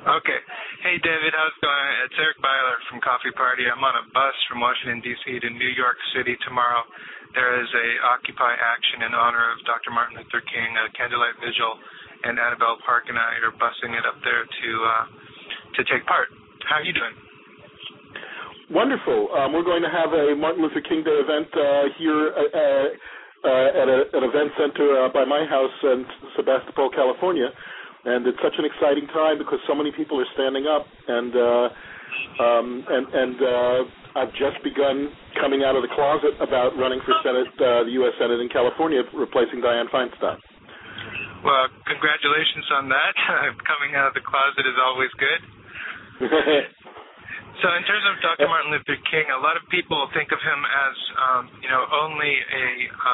Okay. Hey, David, how's it going? It's Eric Byler from Coffee Party. I'm on a bus from Washington, D.C. to New York City tomorrow. There is a Occupy action in honor of Dr. Martin Luther King, a candlelight vigil, and Annabelle Park and I are busing it up there to take part. How are you doing? Wonderful. We're going to have a Martin Luther King Day event here at an event center by my house in Sebastopol, California. And it's such an exciting time because so many people are standing up, and I've just begun coming out of the closet about running for Senate, the U.S. Senate in California, replacing Dianne Feinstein. Well, congratulations on that. Coming out of the closet is always good. So in terms of Dr. Martin Luther King, a lot of people think of him as, only a,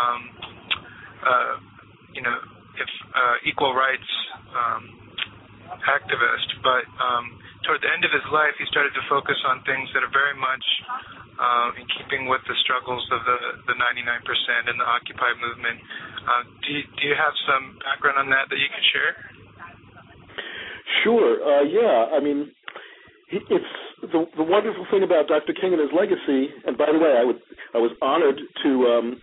equal rights activist, but toward the end of his life, he started to focus on things that are very much in keeping with the struggles of the 99% and the Occupy movement. Do you have some background on that you can share? Sure. Yeah. I mean, it's the wonderful thing about Dr. King and his legacy. And by the way, I was honored to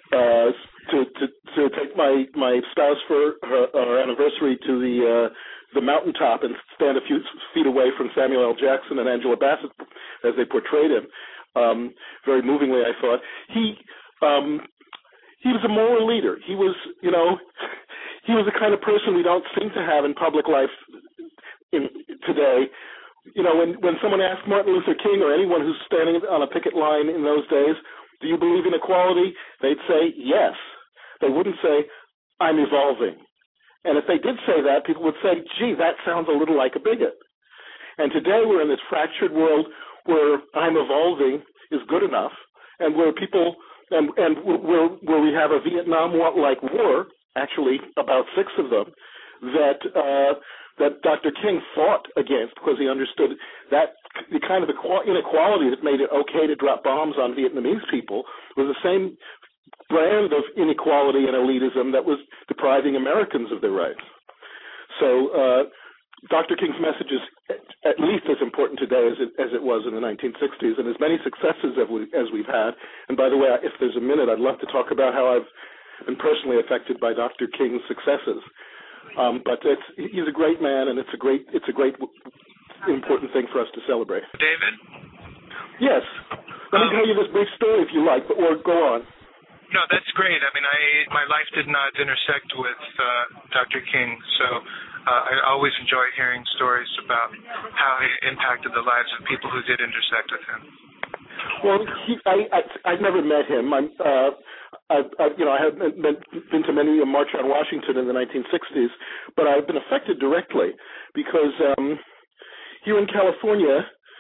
take my spouse for our anniversary to the mountaintop and stand a few feet away from Samuel L. Jackson and Angela Bassett as they portrayed him. Very movingly, I thought. He was a moral leader. He was the kind of person we don't seem to have in public life today. When someone asked Martin Luther King or anyone who's standing on a picket line in those days, do you believe in equality? They'd say yes. They wouldn't say, I'm evolving. And if they did say that, people would say, gee, that sounds a little like a bigot. And today we're in this fractured world where I'm evolving is good enough, and where people, and where we have a Vietnam-like war, actually about 6 of them, that Dr. King fought against because he understood that the kind of inequality that made it okay to drop bombs on Vietnamese people was the same brand of inequality and elitism that was depriving Americans of their rights. So Dr. King's message is at least as important today as it was in the 1960s, and as many successes as we've had. And by the way, if there's a minute, I'd love to talk about how I've been personally affected by Dr. King's successes. But he's a great man, and it's a great important thing for us to celebrate. David? Yes. Let me tell you this brief story if you like, or go on. No, that's great. I mean, my life did not intersect with Dr. King, so I always enjoy hearing stories about how he impacted the lives of people who did intersect with him. Well, I've never met him. I have been to many a March on Washington in the 1960s, but I've been affected directly because here in California,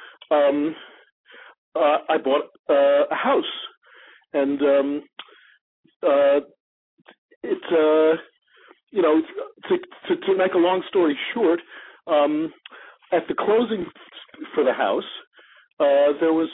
I bought a house, and to make a long story short, at the closing for the house, there were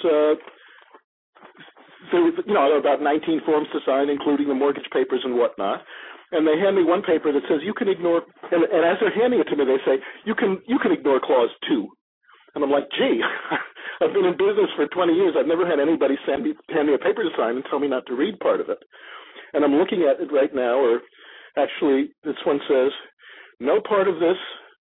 about 19 forms to sign, including the mortgage papers and whatnot. And they hand me one paper that says you can ignore, and as they're handing it to me, they say you can ignore clause 2. And I'm like, gee, I've been in business for 20 years. I've never had anybody hand me a paper to sign and tell me not to read part of it. And I'm looking at it right now, or actually, this one says, no part of this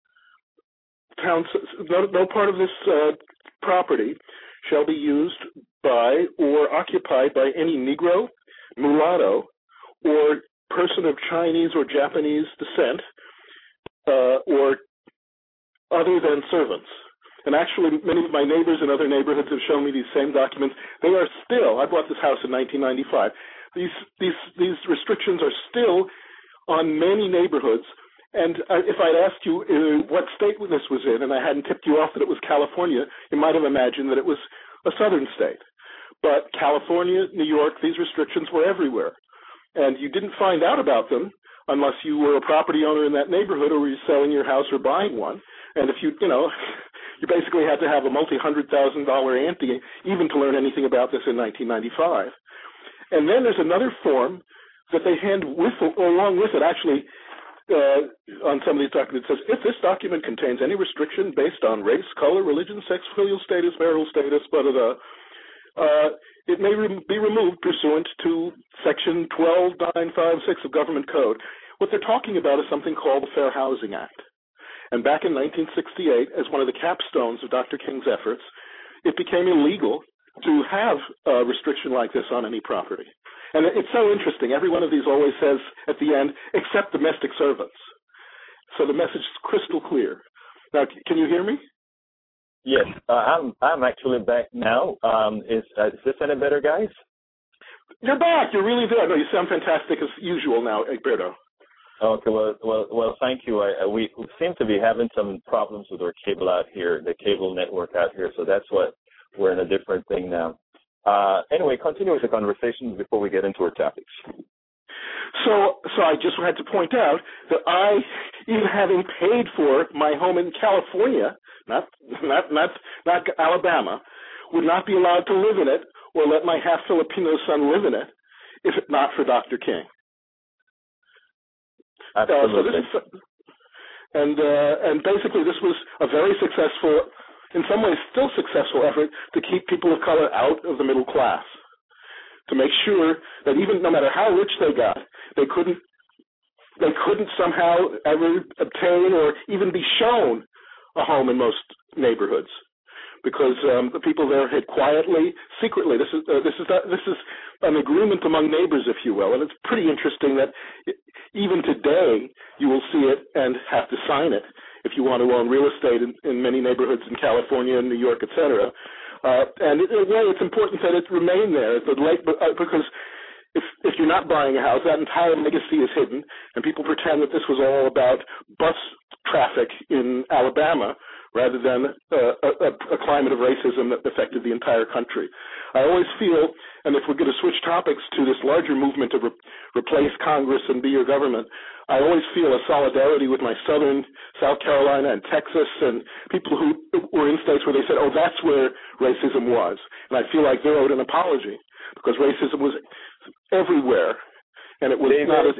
property shall be used by or occupied by any Negro, mulatto, or person of Chinese or Japanese descent, or other than servants. And actually, many of my neighbors in other neighborhoods have shown me these same documents. They are still, I bought this house in 1995, these restrictions are still on many neighborhoods. And if I'd asked you what state this was in, and I hadn't tipped you off that it was California, you might have imagined that it was a southern state. But California, New York, these restrictions were everywhere. And you didn't find out about them unless you were a property owner in that neighborhood or were you selling your house or buying one. And if you basically had to have a multi-$100,000 ante even to learn anything about this in 1995. And then there's another form that they hand along with it. Actually, on some of these documents says, if this document contains any restriction based on race, color, religion, sex, filial status, marital status, blah, blah, blah, it may be removed pursuant to Section 12956 of Government Code. What they're talking about is something called the Fair Housing Act. And back in 1968, as one of the capstones of Dr. King's efforts, it became illegal to have a restriction like this on any property. And it's so interesting. Every one of these always says at the end, except domestic servants. So the message is crystal clear. Now, can you hear me? Yes, I'm actually back now. Is this any better, guys? You're back. You're really there. No, you sound fantastic as usual now, Egberto. Okay, well, thank you. We seem to be having some problems with our cable out here, the cable network out here, so that's what we're in a different thing now. Anyway, continue with the conversation before we get into our topics. So I just had to point out that I, even having paid for my home in California, not Alabama, would not be allowed to live in it or let my half Filipino son live in it if not for Dr. King. Absolutely. And basically this was a very successful, in some ways still successful effort to keep people of color out of the middle class, to make sure that even no matter how rich they got, they couldn't somehow ever obtain or even be shown a home in most neighborhoods, because the people there had quietly, secretly. This is an agreement among neighbors, if you will, and it's pretty interesting that even today you will see it and have to sign it if you want to own real estate in many neighborhoods in California and New York, etc. And in a way, it's important that it remain there, because if you're not buying a house, that entire legacy is hidden, and people pretend that this was all about bus traffic in Alabama rather than a climate of racism that affected the entire country. I always feel, and if we're going to switch topics to this larger movement of replace Congress and be your government, I always feel a solidarity with my South Carolina and Texas and people who were in states where they said, oh, that's where racism was. And I feel like they're owed an apology, because racism was everywhere, and it was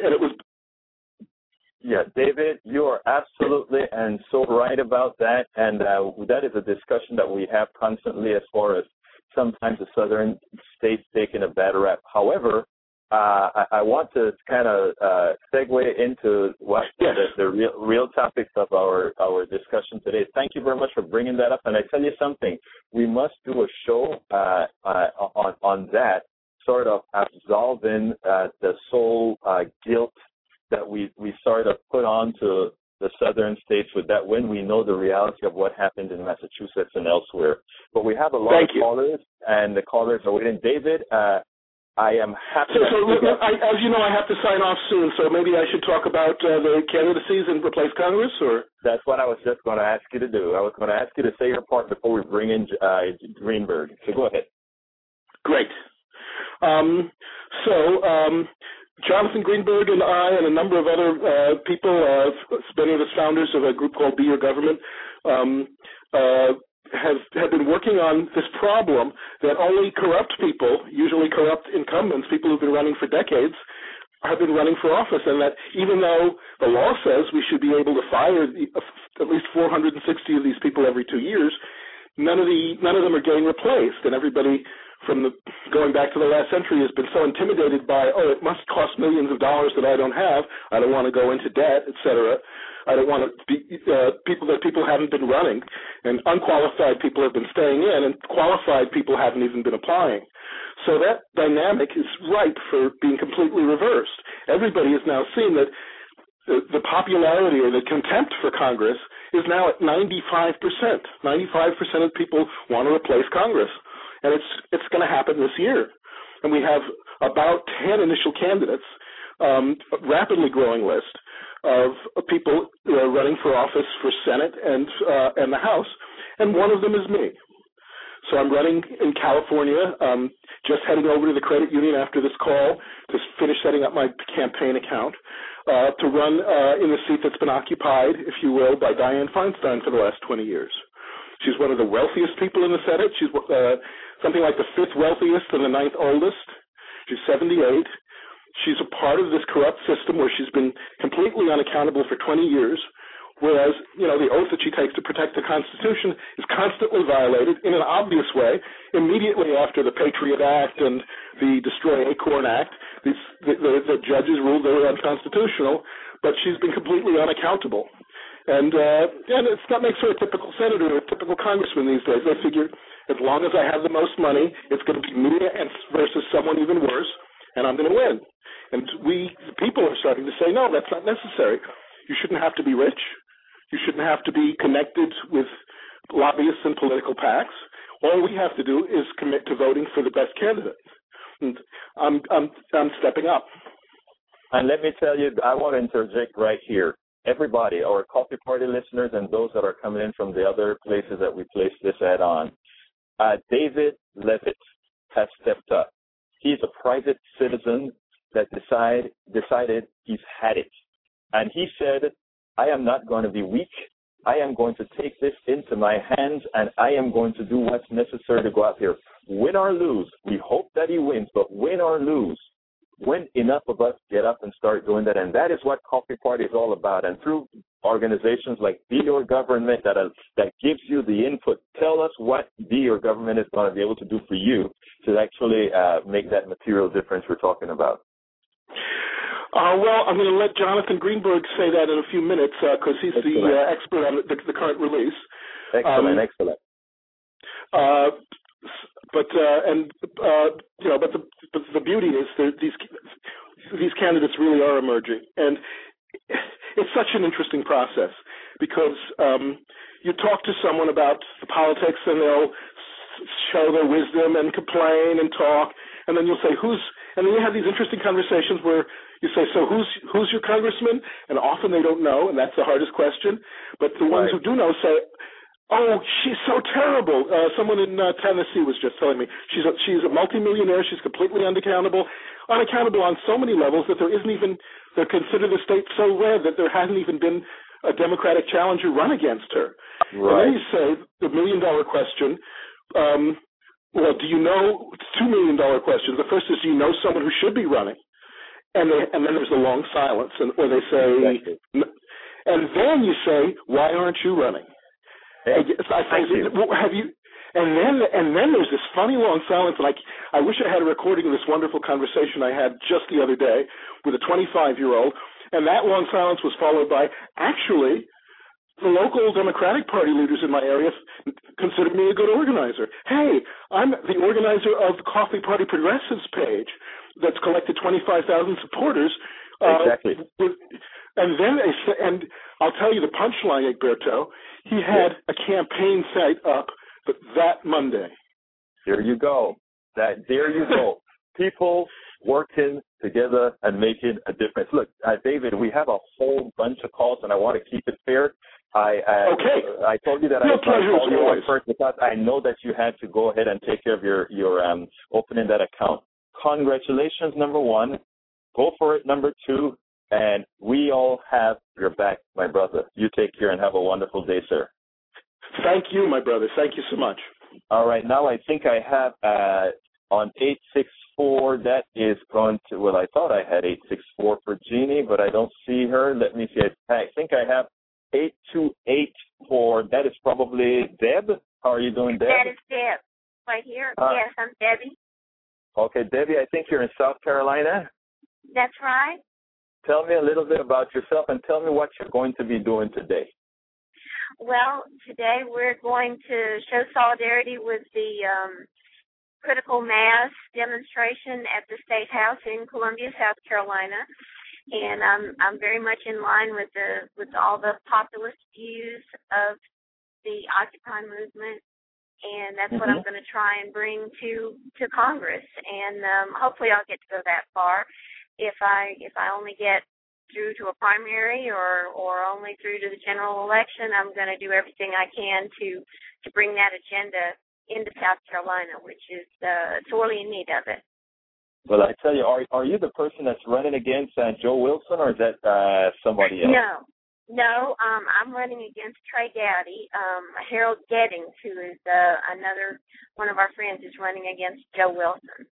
Yeah, David, you are absolutely and so right about that, and that is a discussion that we have constantly as far as sometimes the southern states taking a bad rap. However, I want to kind of segue into what the real topics of our discussion today. Thank you very much for bringing that up, and I tell you something, we must do a show on that, sort of absolving the soul guilt that we sort of put onto the southern states with that when we know the reality of what happened in Massachusetts and elsewhere. But we have a lot of callers, and the callers are waiting. David, I am happy. As you know, I have to sign off soon, so maybe I should talk about the candidacies and replace Congress, or? That's what I was just going to ask you to do. I was going to ask you to say your part before we bring in Greenberg. So go ahead. Great. Jonathan Greenberg and I and a number of other people, many of us founders of a group called Be Your Government, have been working on this problem that only corrupt people, usually corrupt incumbents, people who've been running for decades, have been running for office, and that even though the law says we should be able to fire at least 460 of these people every 2 years, none of them are getting replaced, and everybody from going back to the last century has been so intimidated by, oh, it must cost millions of dollars that I don't have. I don't want to go into debt, etc. I don't want to be people haven't been running, and unqualified people have been staying in, and qualified people haven't even been applying. So that dynamic is ripe for being completely reversed. Everybody has now seen that the popularity or the contempt for Congress is now at 95%. 95% of people want to replace Congress. And it's going to happen this year. And we have about 10 initial candidates, a rapidly growing list of people running for office for Senate and the House, and one of them is me. So I'm running in California, just heading over to the credit union after this call to finish setting up my campaign account, to run in the seat that's been occupied, if you will, by Dianne Feinstein for the last 20 years. She's one of the wealthiest people in the Senate. She's something like the 5th wealthiest and the 9th oldest. She's 78. She's a part of this corrupt system where she's been completely unaccountable for 20 years, whereas, the oath that she takes to protect the Constitution is constantly violated in an obvious way immediately after the Patriot Act and the Destroy Acorn Act. The judges ruled they were unconstitutional, but she's been completely unaccountable. And that makes her a typical senator, a typical congressman these days. They figure as long as I have the most money, it's going to be me versus someone even worse, and I'm going to win. And the people are starting to say, no, that's not necessary. You shouldn't have to be rich. You shouldn't have to be connected with lobbyists and political PACs. All we have to do is commit to voting for the best candidate. And I'm stepping up. And let me tell you, I want to interject right here. Everybody, our Coffee Party listeners and those that are coming in from the other places that we place this ad on, David Levitt has stepped up. He's a private citizen that decided he's had it. And he said, I am not going to be weak. I am going to take this into my hands, and I am going to do what's necessary to go out there. Win or lose, we hope that he wins, but win or lose, when enough of us get up and start doing that, and that is what Coffee Party is all about. And through organizations like Be Your Government that gives you the input, tell us what Be Your Government is going to be able to do for you to actually make that material difference we're talking about. Well, I'm going to let Jonathan Greenberg say that in a few minutes because he's the expert on the current release. Excellent. But the beauty is that these candidates really are emerging, and it's such an interesting process because you talk to someone about the politics and they'll show their wisdom and complain and talk, and then you'll say and then you have these interesting conversations where you say, so who's your congressman? And often they don't know, and that's the hardest question. But the ones who do know say, oh, she's so terrible. Someone in Tennessee was just telling me she's a multimillionaire. She's completely unaccountable on so many levels that they consider the state so red that there hasn't even been a Democratic challenger run against her. Right. And then you say the $1 million question. Well, do you know? It's $2 million questions. The first is, do you know someone who should be running? And then there's a long silence, or they say, exactly. And then you say, why aren't you running? Hey, have you? And then there's this funny long silence, and I wish I had a recording of this wonderful conversation I had just the other day with a 25-year-old, and that long silence was followed by, actually, the local Democratic Party leaders in my area consider me a good organizer. Hey, I'm the organizer of the Coffee Party Progressives page that's collected 25,000 supporters. Exactly. And I'll tell you the punchline, Egberto. He had a campaign site up that Monday. There you go. There you go. People working together and making a difference. Look, David, we have a whole bunch of calls, and I want to keep it fair. Okay. I told you that I called you on first because I know that you had to go ahead and take care of your opening that account. Congratulations, number one. Go for it, number two. And we all have your back, my brother. You take care and have a wonderful day, sir. Thank you, my brother. Thank you so much. All right. Now I think I have on 864, that is going to, well, I thought I had 864 for Jeannie, but I don't see her. Let me see. I think I have 828 for, that is probably Deb. How are you doing, Deb? That is Deb. Right here. Yes, I'm Debbie. Okay, Debbie, I think you're in South Carolina. That's right. Tell me a little bit about yourself and tell me what you're going to be doing today. Well, today we're going to show solidarity with the critical mass demonstration at the State House in Columbia, South Carolina. And I'm very much in line with all the populist views of the Occupy movement, and that's what I'm going to try and bring to Congress. And hopefully I'll get to go that far. If I only get through to a primary or only through to the general election, I'm going to do everything I can to bring that agenda into South Carolina, which is sorely in need of it. Well, I tell you, are you the person that's running against Joe Wilson, or is that somebody else? No, I'm running against Trey Gowdy. Harold Gettings, who is another one of our friends, is running against Joe Wilson.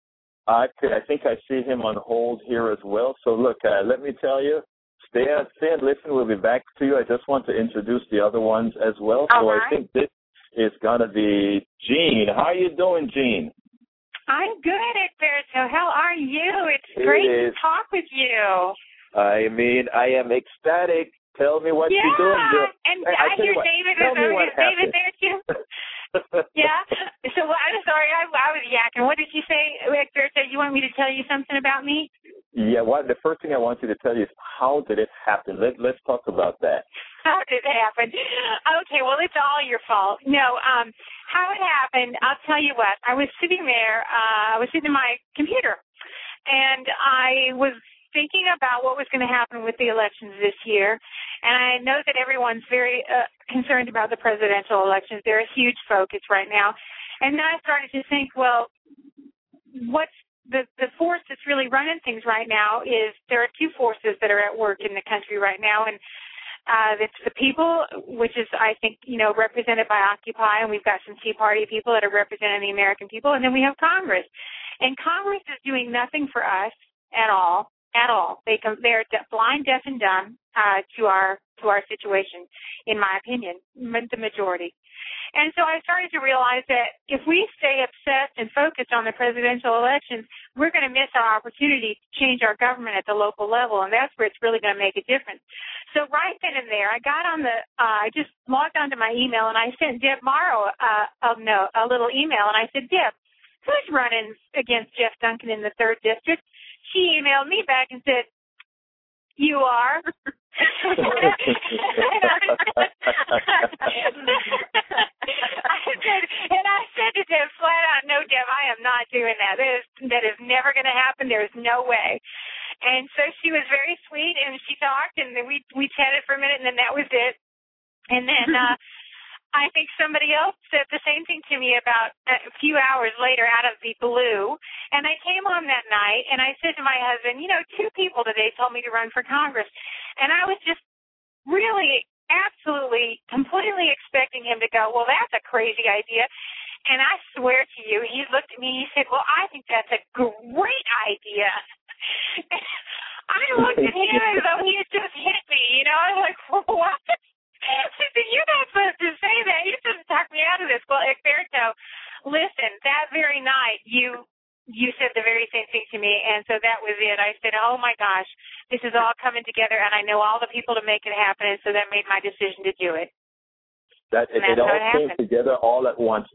I think I see him on hold here as well. So look, let me tell you, stay and listen. We'll be back to you. I just want to introduce the other ones as well. So I think this is going to be Jean. How are you doing, Jean? I'm good, Egberto. How are you? It's great to talk with you. I mean, I am ecstatic. Tell me what you're doing. And I hear David is David there too? Yeah. So I'm sorry, I was yakking. What did you say, Egberto? You want me to tell you something about me? Yeah. The first thing I want you to tell you is how did it happen? Let's talk about that. How did it happen? Okay. Well, it's all your fault. No. How it happened? I'll tell you what. I was sitting there. I was sitting at my computer, and I was thinking about what was going to happen with the elections this year, and I know that everyone's very concerned about the presidential elections. They're a huge focus right now. And then I started to think, well, what's the force that's really running things right now is there are two forces that are at work in the country right now, and it's the people, which is, I think, represented by Occupy, and we've got some Tea Party people that are representing the American people, and then we have Congress. And Congress is doing nothing for us at all. They're blind, deaf, and dumb to our situation, in my opinion, the majority. And so I started to realize that if we stay obsessed and focused on the presidential elections, we're going to miss our opportunity to change our government at the local level, and that's where it's really going to make a difference. So right then and there, I got on I just logged onto my email, and I sent Deb Morrow a little email, and I said, Deb, who's running against Jeff Duncan in the 3rd District? She emailed me back and said, you are. And I said to Deb flat out, no, Deb, I am not doing that. That is never going to happen. There is no way. And so she was very sweet, and she talked, and then we chatted for a minute, and then that was it. And then I think somebody else said the same thing to me about a few hours later out of the blue. And I came home that night, and I said to my husband, 2 people today told me to run for Congress. And I was just really, absolutely, completely expecting him to go, well, that's a crazy idea. And I swear to you, he looked at me and he said, well, I think that's a great idea. I looked at him as though he had just hit me. I was like, what? She said, you're not supposed to say that. You're supposed to talk me out of this. Well, Egberto, listen, that very night you said the very same thing to me, and so that was it. I said, oh, my gosh, this is all coming together, and I know all the people to make it happen, and so that made my decision to do it. It all came together all at once.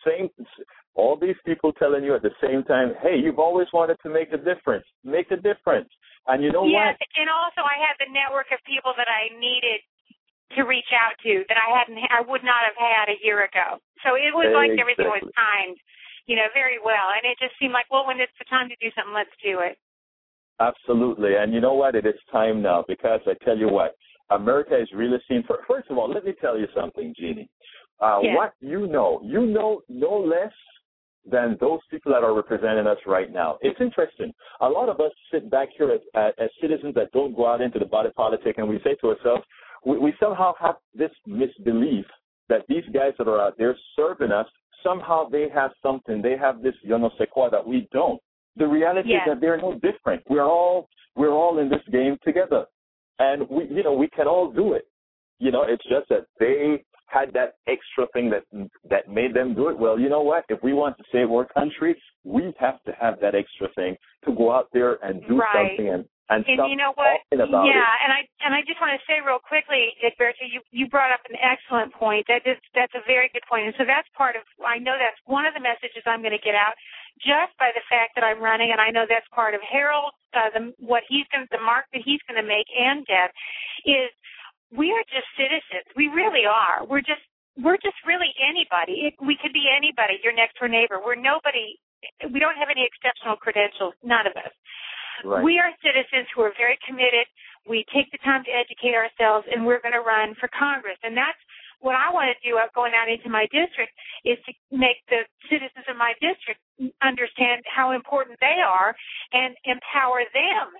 All these people telling you at the same time, hey, you've always wanted to make a difference. Make a difference. And you know what? Yes, and also I had the network of people that I needed to reach out to that I would not have had a year ago. So it was like everything was timed, very well. And it just seemed like, well, when it's the time to do something, let's do it. Absolutely. And you know what? It is time now, because I tell you what, America is really seen for. First of all, let me tell you something, Jeannie. Yes. What you know no less than those people that are representing us right now. It's interesting. A lot of us sit back here as citizens that don't go out into the body politic, and we say to ourselves, we somehow have this misbelief that these guys that are out there serving us, somehow they have something. They have this je ne sais quoi that we don't. The reality is that they're no different. We're all in this game together, and we can all do it. It's just that they had that extra thing that made them do it. Well, you know what? If we want to save our country, we have to have that extra thing to go out there and do something and stop you know what? talking about it. And I just want to say real quickly, Egberto, you brought up an excellent point. That's a very good point. And so that's I know that's one of the messages I'm going to get out just by the fact that I'm running, and I know that's part of Harold, the mark that he's going to make, and Deb, is we are just citizens. We really are. We're just really anybody. We could be anybody, your next door neighbor. We're nobody. We don't have any exceptional credentials, none of us. Right. We are citizens who are very committed. We take the time to educate ourselves, and we're going to run for Congress. And that's what I want to do going out into my district, is to make the citizens of my district understand how important they are and empower them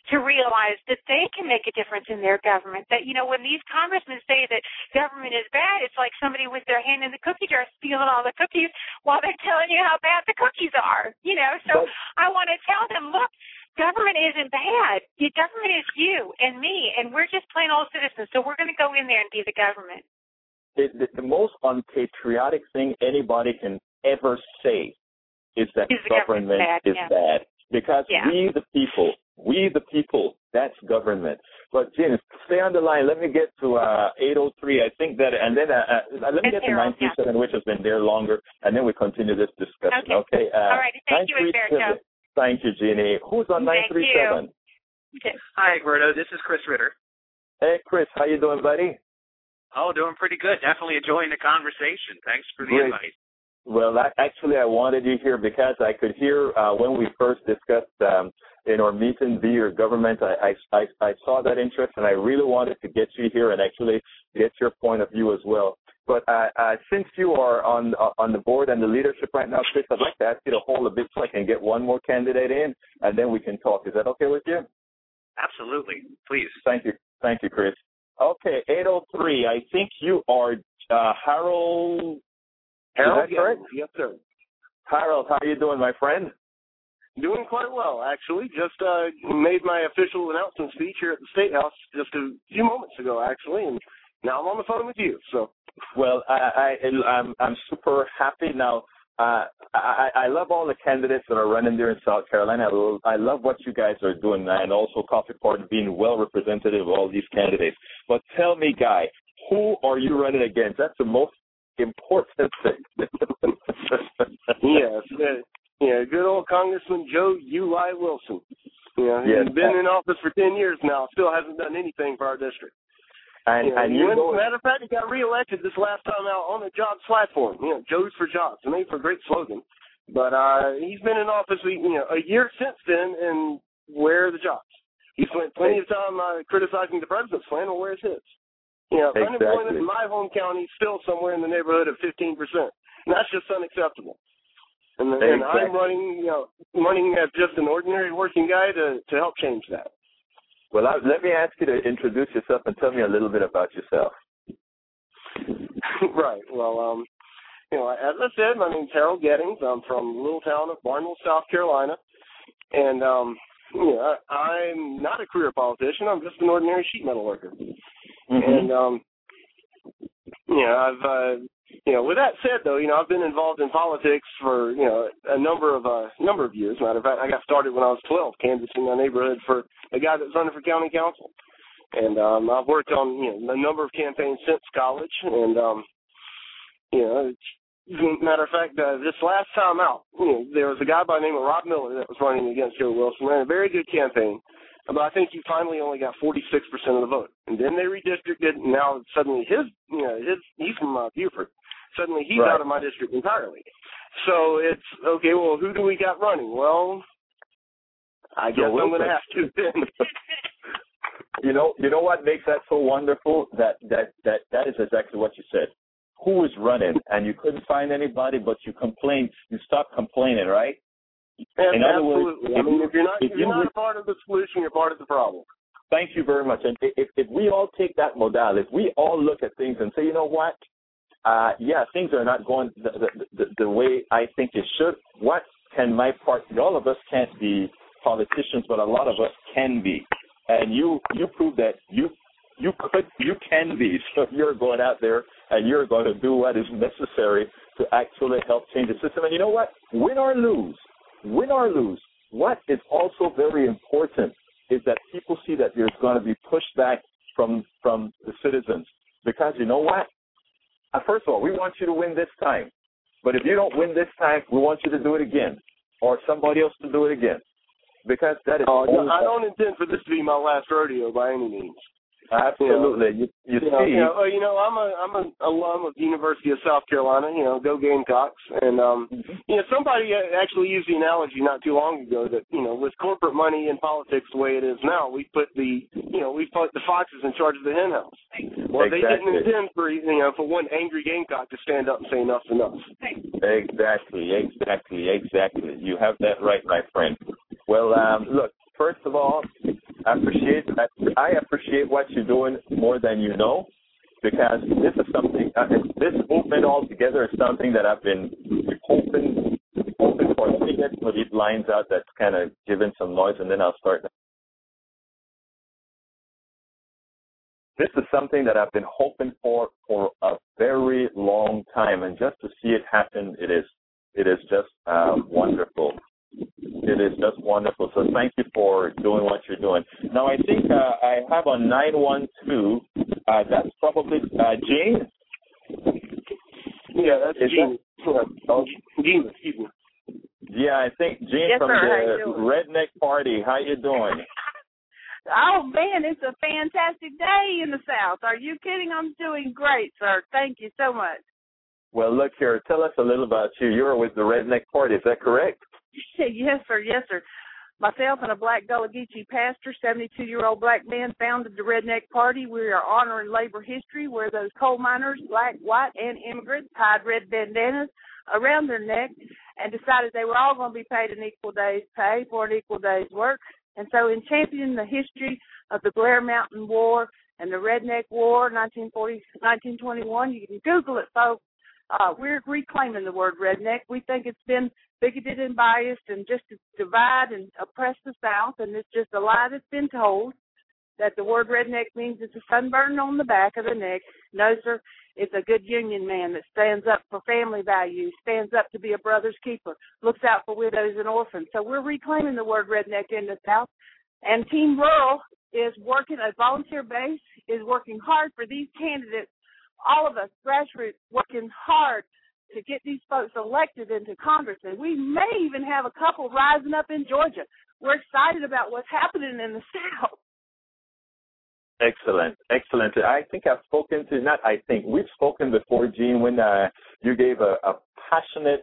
to realize that they can make a difference in their government. That, you know, when these congressmen say that government is bad, it's like somebody with their hand in the cookie jar stealing all the cookies while they're telling you how bad the cookies are, you know. So I want to tell them, look, government isn't bad. The government is you and me, and we're just plain old citizens, so we're going to go in there and be the government. The most unpatriotic thing anybody can ever say is that government is bad. Because we the people, that's government. But, James, stay on the line. Let me get to 803. I think that, and then let me get to 937, which has been there longer, and then we continue this discussion. Okay. All right. Thank you, Alberto. Thank you, Jeannie. Who's on 937? Okay. Hi, Alberto. This is Chris Ritter. Hey, Chris. How you doing, buddy? Oh, doing pretty good. Definitely enjoying the conversation. Thanks for the invite. Well, actually, I wanted you here because I could hear when we first discussed in our meeting via your government, I saw that interest, and I really wanted to get you here and actually get your point of view as well. But since you are on the board and the leadership right now, Chris, I'd like to ask you to hold a bit so I can get one more candidate in, and then we can talk. Is that okay with you? Absolutely. Please. Thank you, Chris. Okay, 803. I think you are Harold. Harold, correct? Yes, sir. Harold, how are you doing, my friend? Doing quite well, actually. Just made my official announcement speech here at the State House just a few moments ago, actually, and now I'm on the phone with you. So, well, I'm super happy now. I love all the candidates that are running there in South Carolina. I love what you guys are doing, and also Coffee Party being well representative of all these candidates. But tell me, Guy, who are you running against? That's the most important thing. Yes, good old Congressman Joe Uli Wilson. He's been in office for 10 years now, still hasn't done anything for our district. And as a matter of fact, he got reelected this last time out on a jobs platform. Joe's for Jobs. I mean, for a great slogan. But he's been in office, a year since then, and where are the jobs? He spent plenty of time criticizing the president's plan. Well, where's his? Unemployment in my home county is still somewhere in the neighborhood of 15%. And that's just unacceptable. And I'm running as just an ordinary working guy to help change that. Well, let me ask you to introduce yourself and tell me a little bit about yourself. Right. Well, as I said, my name's Harold Gettings. I'm from the little town of Barnwell, South Carolina. And, I'm not a career politician. I'm just an ordinary sheet metal worker. Mm-hmm. And, with that said, though, I've been involved in politics for, a number of years. Matter of fact, I got started when I was 12, canvassing my neighborhood for a guy that was running for county council. And I've worked on, a number of campaigns since college. And, matter of fact, this last time out, there was a guy by the name of Rob Miller that was running against Joe Wilson, ran a very good campaign. But I think he finally only got 46% of the vote. And then they redistricted, and now suddenly he's from Beaufort. Suddenly he's out of my district entirely. So it's, okay, well, who do we got running? Well, I guess I'm going to have to then. You know what makes that so wonderful? That is exactly what you said. Who is running? And you couldn't find anybody, but you complained. You stopped complaining, right? In other words, if you're not a part of the solution, you're part of the problem. Thank you very much. And if we all take that modality, if we all look at things and say, you know what? Things are not going the way I think it should. What can my part? All of us can't be politicians, but a lot of us can be. And you prove that you can be. So you're going out there and you're going to do what is necessary to actually help change the system. And you know what? Win or lose, what is also very important is that people see that there's going to be pushback from the citizens. Because you know what? First of all, we want you to win this time. But if you don't win this time, we want you to do it again. Or somebody else to do it again. Because that is... I don't intend for this to be my last rodeo by any means. Absolutely. I'm an alum of the University of South Carolina, go Gamecocks. And, somebody actually used the analogy not too long ago that, with corporate money in politics the way it is now, we put the foxes in charge of the hen house. Well, exactly. They didn't intend for one angry Gamecock to stand up and say enough's enough. Exactly. You have that right, my friend. Well, look, first of all, I appreciate what you're doing more than you know, because this is something. This movement altogether is something that I've been hoping for. Let me get some of these lines out that's kind of giving some noise, and then I'll start. This is something that I've been hoping for a very long time, and just to see it happen, it is just wonderful. It is just wonderful. So thank you for doing what you're doing. Now, I think I have on 912, that's probably Gene? Yeah, that's Gene. Gene, excuse me. Yeah, I think Gene from the Redneck Party. How you doing? Oh, man, it's a fantastic day in the South. Are you kidding? I'm doing great, sir. Thank you so much. Well, look here. Tell us a little about you. You're with the Redneck Party. Is that correct? Yes, sir. Yes, sir. Myself and a black Gullah Geechee pastor, 72-year-old black man, founded the Redneck Party. We are honoring labor history where those coal miners, black, white, and immigrants, tied red bandanas around their neck and decided they were all going to be paid an equal day's pay for an equal day's work. And so in championing the history of the Blair Mountain War and the Redneck War, 1921, you can Google it, folks. We're reclaiming the word redneck. We think it's been bigoted and biased and just to divide and oppress the South, and it's just a lie that's been told that the word redneck means it's a sunburn on the back of the neck. No, sir, it's a good union man that stands up for family values, stands up to be a brother's keeper, looks out for widows and orphans. So we're reclaiming the word redneck in the South, and Team Rural is working, a volunteer base, is working hard for these candidates, all of us, grassroots, working hard to get these folks elected into Congress. And we may even have a couple rising up in Georgia. We're excited about what's happening in the South. Excellent, excellent. I think I've spoken to, not I think, we've spoken before, Gene, when you gave a passionate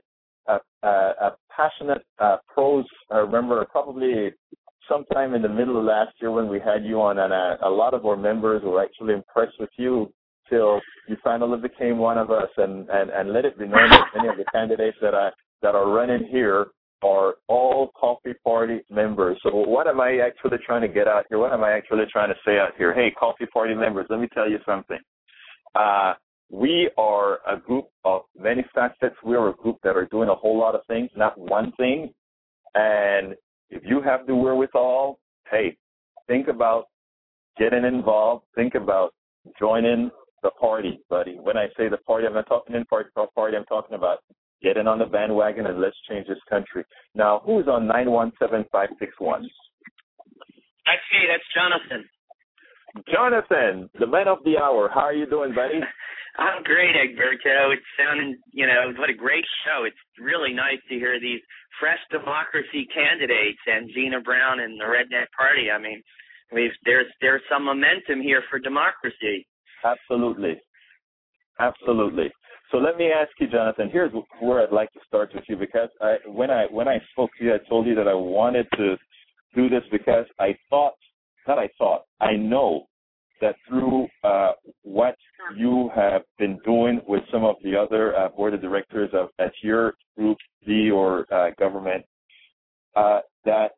prose. I remember probably sometime in the middle of last year when we had you on, and a lot of our members were actually impressed with you till you finally became one of us, and let it be known that many of the candidates that are running here are all Coffee Party members. So what am I actually trying to get out here? What am I actually trying to say out here? Hey, Coffee Party members, let me tell you something. We are a group of many facets. We are a group that are doing a whole lot of things, not one thing. And if you have the wherewithal, hey, think about getting involved. Think about joining the party, buddy. When I say the party, I'm not talking in party, I'm talking about getting on the bandwagon and let's change this country. Now, who's on 917-561? That's me. That's Jonathan. Jonathan, the man of the hour. How are you doing, buddy? I'm great, Egberto. It's sounding, what a great show. It's really nice to hear these fresh democracy candidates and Gina Brown and the Redneck Party. I mean, there's some momentum here for democracy. Absolutely. Absolutely. So let me ask you, Jonathan, here's where I'd like to start with you, because when I spoke to you, I told you that I wanted to do this because I know that through what you have been doing with some of the other board of directors at your group, or government, that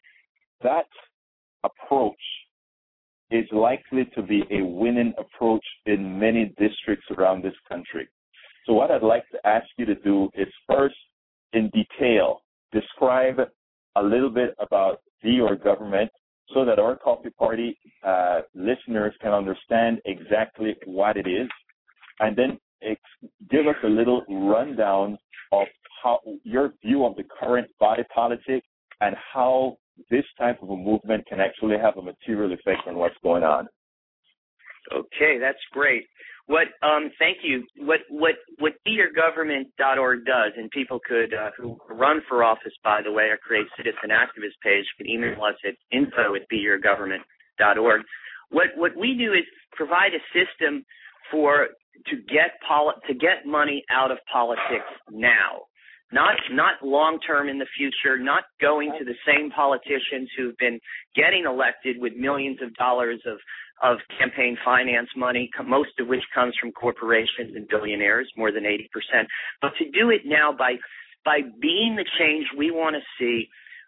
approach is likely to be a winning approach in many districts around this country. So what I'd like to ask you to do is first, in detail, describe a little bit about your government so that our Coffee Party listeners can understand exactly what it is, and then give us a little rundown of how your view of the current body politic and how this type of a movement can actually have a material effect on what's going on. Okay, that's great. Thank you. What BeYourGovernment.org does, and people could who run for office, by the way, or create citizen activist page, can email us at info@BeYourGovernment.org. What we do is provide a system to get money out of politics now. Not long-term in the future, not going to the same politicians who've been getting elected with millions of dollars of campaign finance money, most of which comes from corporations and billionaires, more than 80%. But to do it now by being the change we want to see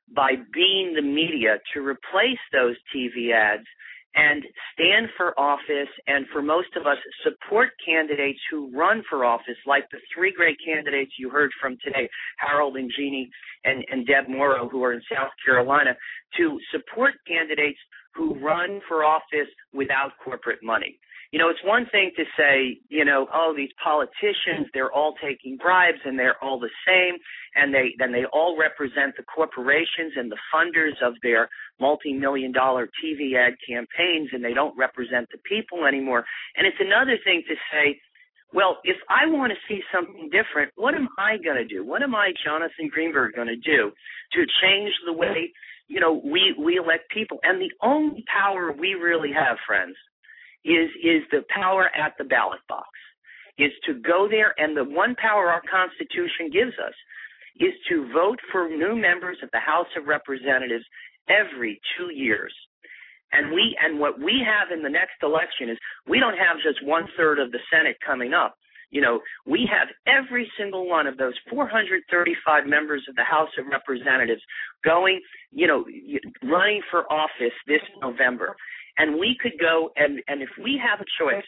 by being the media to replace those TV ads and stand for office, and for most of us, support candidates who run for office, like the three great candidates you heard from today, Harold and Jeannie and Deb Morrow, who are in South Carolina, to support candidates who run for office without corporate money. You know, it's one thing to say, you know, oh, these politicians, they're all taking bribes and they're all the same, and they all represent the corporations and the funders of their multi-million-dollar TV ad campaigns, and they don't represent the people anymore. And it's another thing to say, well, if I want to see something different, what am I going to do? What am I, Jonathan Greenberg, going to do to change the way, you know, we elect people? And the only power we really have, friends, is the power at the ballot box, is to go there, and the one power our Constitution gives us is to vote for new members of the House of Representatives every 2 years. And what we have in the next election is we don't have just 1/3 of the Senate coming up. You know, we have every single one of those 435 members of the House of Representatives going, you know, running for office this November. And we could go, and if we have a choice,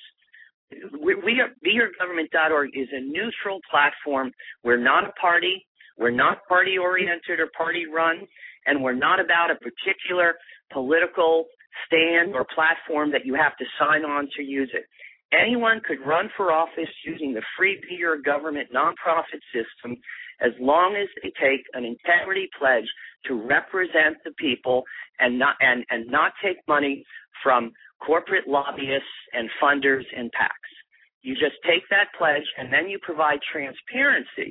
BeYourGovernment.org is a neutral platform. We're not a party. We're not party-oriented or party-run, and we're not about a particular political stand or platform that you have to sign on to use it. Anyone could run for office using the free Be Your Government nonprofit system as long as they take an integrity pledge to represent the people and not take money from corporate lobbyists and funders and PACs. You just take that pledge, and then you provide transparency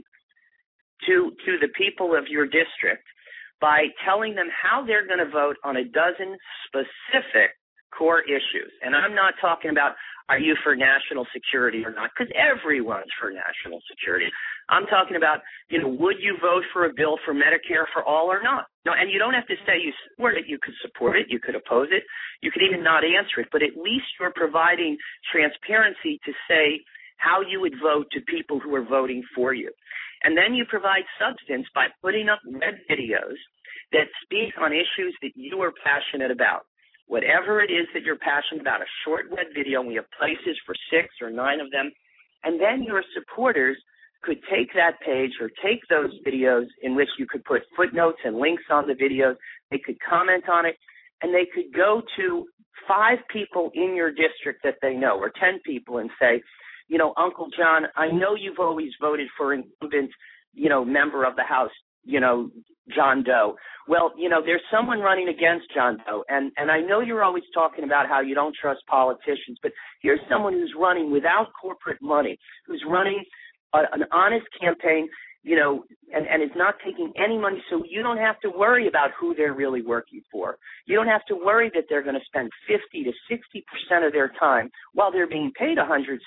to the people of your district by telling them how they're going to vote on a dozen specific core issues. And I'm not talking about, are you for national security or not, because everyone's for national security. I'm talking about, you know, would you vote for a bill for Medicare for all or not? No, and you don't have to say you support it. You could support it. You could oppose it. You could even not answer it. But at least you're providing transparency to say how you would vote to people who are voting for you. And then you provide substance by putting up web videos that speak on issues that you are passionate about. Whatever it is that you're passionate about, a short web video, and we have places for 6 or 9 of them. And then your supporters could take that page or take those videos in which you could put footnotes and links on the videos. They could comment on it, and they could go to 5 people in your district that they know, or 10 people, and say, you know, Uncle John, I know you've always voted for incumbent, you know, member of the House, you know, John Doe. Well, you know, there's someone running against John Doe, and I know you're always talking about how you don't trust politicians, but here's someone who's running without corporate money, who's running an honest campaign, you know, and is not taking any money, so you don't have to worry about who they're really working for. You don't have to worry that they're going to spend 50 to 60% of their time while they're being paid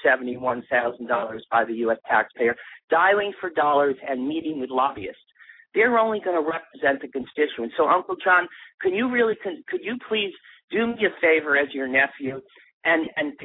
$171,000 by the U.S. taxpayer, dialing for dollars and meeting with lobbyists. They're only going to represent the constituents. So, Uncle John, could you please do me a favor as your nephew and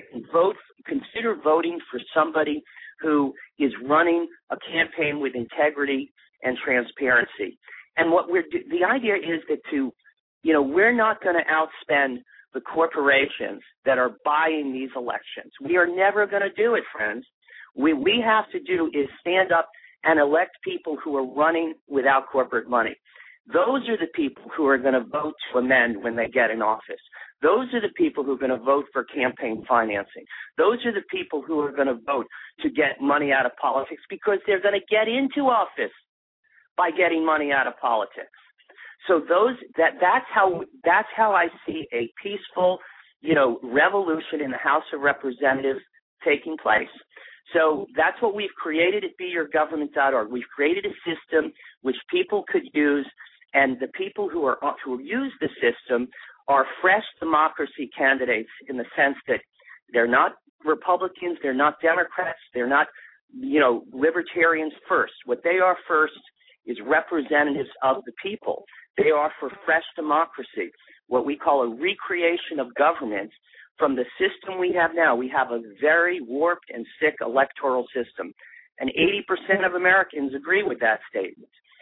consider voting for somebody who is running a campaign with integrity and transparency. And the idea is that we're not going to outspend the corporations that are buying these elections. We are never going to do it, friends. What we have to do is stand up and elect people who are running without corporate money. Those are the people who are going to vote to amend when they get in office. Those are the people who are going to vote for campaign financing. Those are the people who are going to vote to get money out of politics because they're going to get into office by getting money out of politics. So that's how I see a peaceful, revolution in the House of Representatives taking place. So that's what we've created at BeYourGovernment.org. We've created a system which people could use, and the people who use the system are fresh democracy candidates in the sense that they're not Republicans, they're not Democrats, they're not, libertarians first. What they are first is representatives of the people. They are for fresh democracy, what we call a recreation of government from the system we have now. We have a very warped and sick electoral system, and 80% of Americans agree with that statement.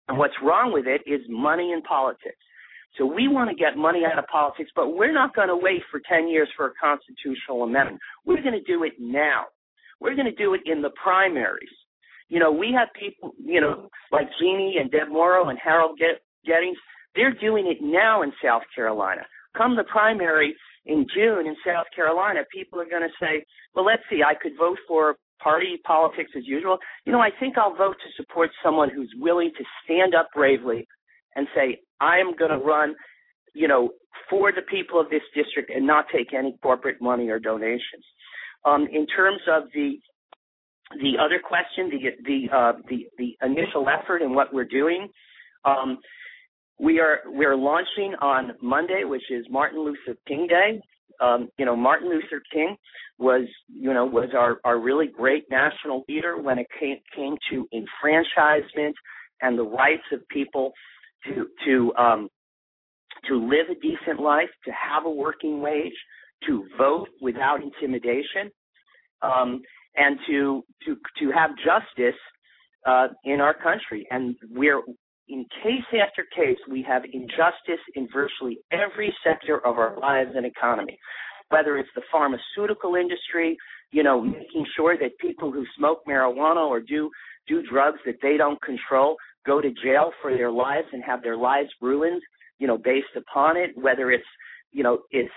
And what's wrong with it is money in politics. So we want to get money out of politics, but we're not going to wait for 10 years for a constitutional amendment. We're going to do it now. We're going to do it in the primaries. You know, we have people, you know, like Jeannie and Deb Morrow and Harold Gettings. They're doing it now in South Carolina. Come the primary in June in South Carolina, people are going to say, well, let's see, I could vote for party politics as usual. You know, I think I'll vote to support someone who's willing to stand up bravely and say, I am going to run, you know, for the people of this district and not take any corporate money or donations. In terms of the other question, the initial effort and what we're doing, we're launching on Monday, which is Martin Luther King Day. You know, Martin Luther King was our really great national leader when it came to enfranchisement and the rights of people to live a decent life, to have a working wage, to vote without intimidation, and to have justice in our country. And we're in case after case, we have injustice in virtually every sector of our lives and economy, whether it's the pharmaceutical industry, you know, making sure that people who smoke marijuana or do drugs that they don't control go to jail for their lives and have their lives ruined, you know, based upon it, whether it's, you know, it's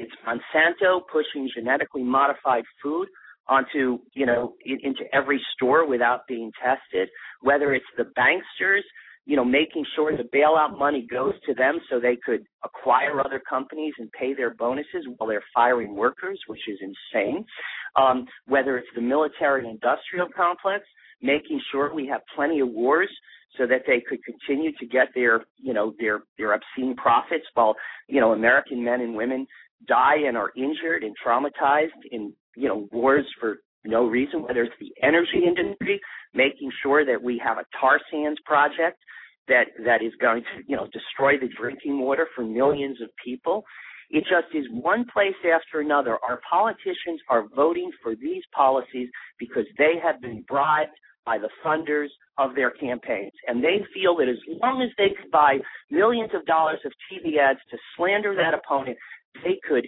Monsanto pushing genetically modified food onto, you know, into every store without being tested, whether it's the banksters, you know, making sure the bailout money goes to them so they could acquire other companies and pay their bonuses while they're firing workers, which is insane. Whether it's the military-industrial complex, making sure we have plenty of wars so that they could continue to get their, you know, their obscene profits while, you know, American men and women die and are injured and traumatized in, you know, wars for no reason, whether it's the energy industry, making sure that we have a tar sands project that is going to, you know, destroy the drinking water for millions of people. It just is one place after another. Our politicians are voting for these policies because they have been bribed by the funders of their campaigns. And they feel that as long as they could buy millions of dollars of TV ads to slander that opponent, they could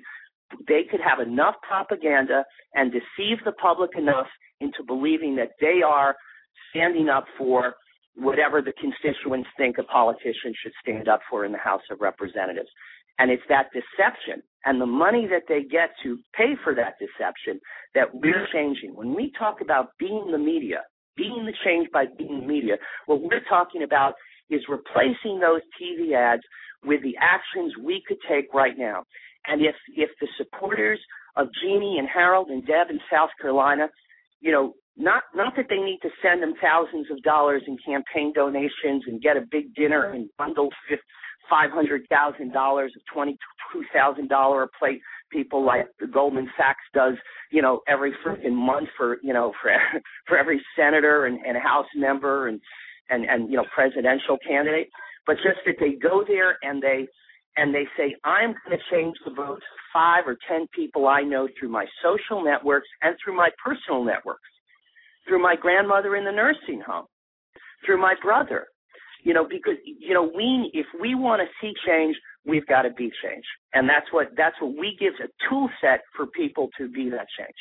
have enough propaganda and deceive the public enough into believing that they are standing up for whatever the constituents think a politician should stand up for in the House of Representatives. And it's that deception and the money that they get to pay for that deception that we're changing. When we talk about being the media, being the change by being the media, what we're talking about is replacing those TV ads with the actions we could take right now. And if the supporters of Jeannie and Harold and Deb in South Carolina, you know, not that they need to send them thousands of dollars in campaign donations and get a big dinner and bundle $500,000 of $22,000 a plate, people like the Goldman Sachs does, you know, every freaking month for, you know, for every senator and House member and you know, presidential candidate, but just that they go there and they say, I'm going to change the votes of 5 or 10 people I know through my social networks and through my personal networks, through my grandmother in the nursing home, through my brother, you know, because, you know, if we want to see change, we've got to be change. And that's what we give a tool set for people to be that change.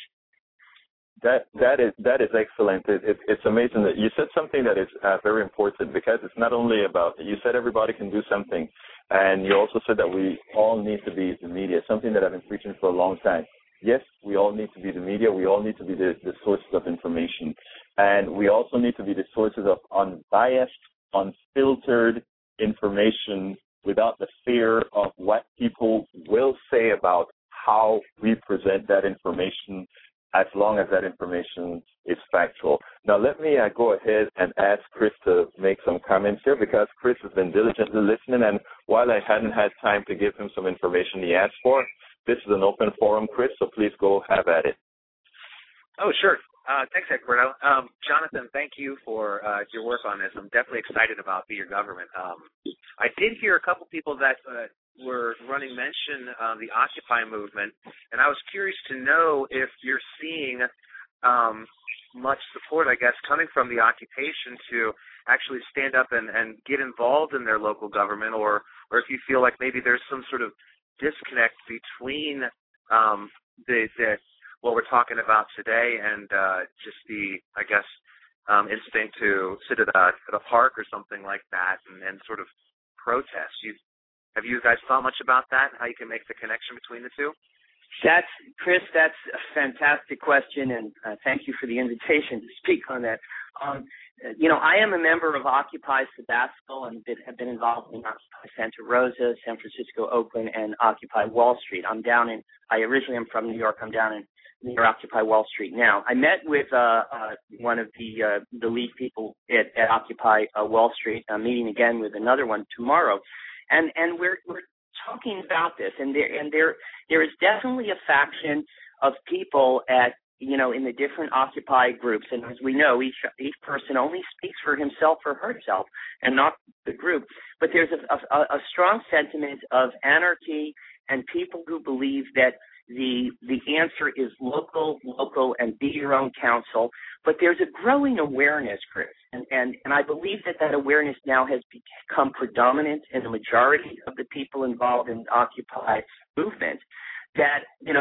That is excellent. It's amazing that you said something that is very important, because it's not only about, you said everybody can do something, and you also said that we all need to be the media, something that I've been preaching for a long time. Yes, we all need to be the media. We all need to be the sources of information. And we also need to be the sources of unbiased, unfiltered information without the fear of what people will say about how we present that information, as long as that information is factual. Now, let me go ahead and ask Chris to make some comments here, because Chris has been diligently listening, and while I hadn't had time to give him some information he asked for, this is an open forum, Chris, so please go have at it. Oh, sure. Thanks, Eduardo. Jonathan, thank you for your work on this. I'm definitely excited about Be Your Government. I did hear a couple people that were running mention the Occupy movement, and I was curious to know if you're seeing much support, I guess, coming from the occupation to actually stand up and get involved in their local government, or if you feel like maybe there's some sort of disconnect between what we're talking about today and just the, I guess, instinct to sit at a park or something like that and sort of protest. Have you guys thought much about that, how you can make the connection between the two? Chris, that's a fantastic question, and thank you for the invitation to speak on that. I am a member of Occupy Sebastopol and have been involved in Occupy Santa Rosa, San Francisco, Oakland, and Occupy Wall Street. I originally am from New York. I'm down in near Occupy Wall Street now. I met with one of the lead people at Occupy Wall Street. I'm meeting again with another one tomorrow, and we're talking about this, and there is definitely a faction of people in the different Occupy groups, and as we know, each person only speaks for himself or herself and not the group. But there's a strong sentiment of anarchy and people who believe that the answer is local, and be your own council. But there's a growing awareness, Chris, and I believe that awareness now has become predominant in the majority of the people involved in the Occupy movement. That,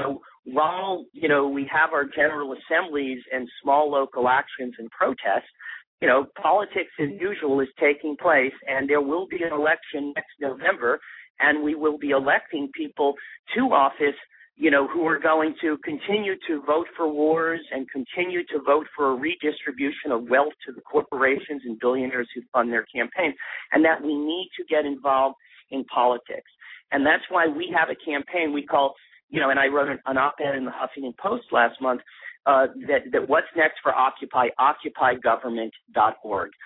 while, we have our general assemblies and small local actions and protests, politics as usual is taking place, and there will be an election next November, and we will be electing people to office, who are going to continue to vote for wars and continue to vote for a redistribution of wealth to the corporations and billionaires who fund their campaigns, and that we need to get involved in politics. And that's why we have a campaign we call, and I wrote an op-ed in the Huffington Post last month, that what's next for Occupy, occupygovernment.org.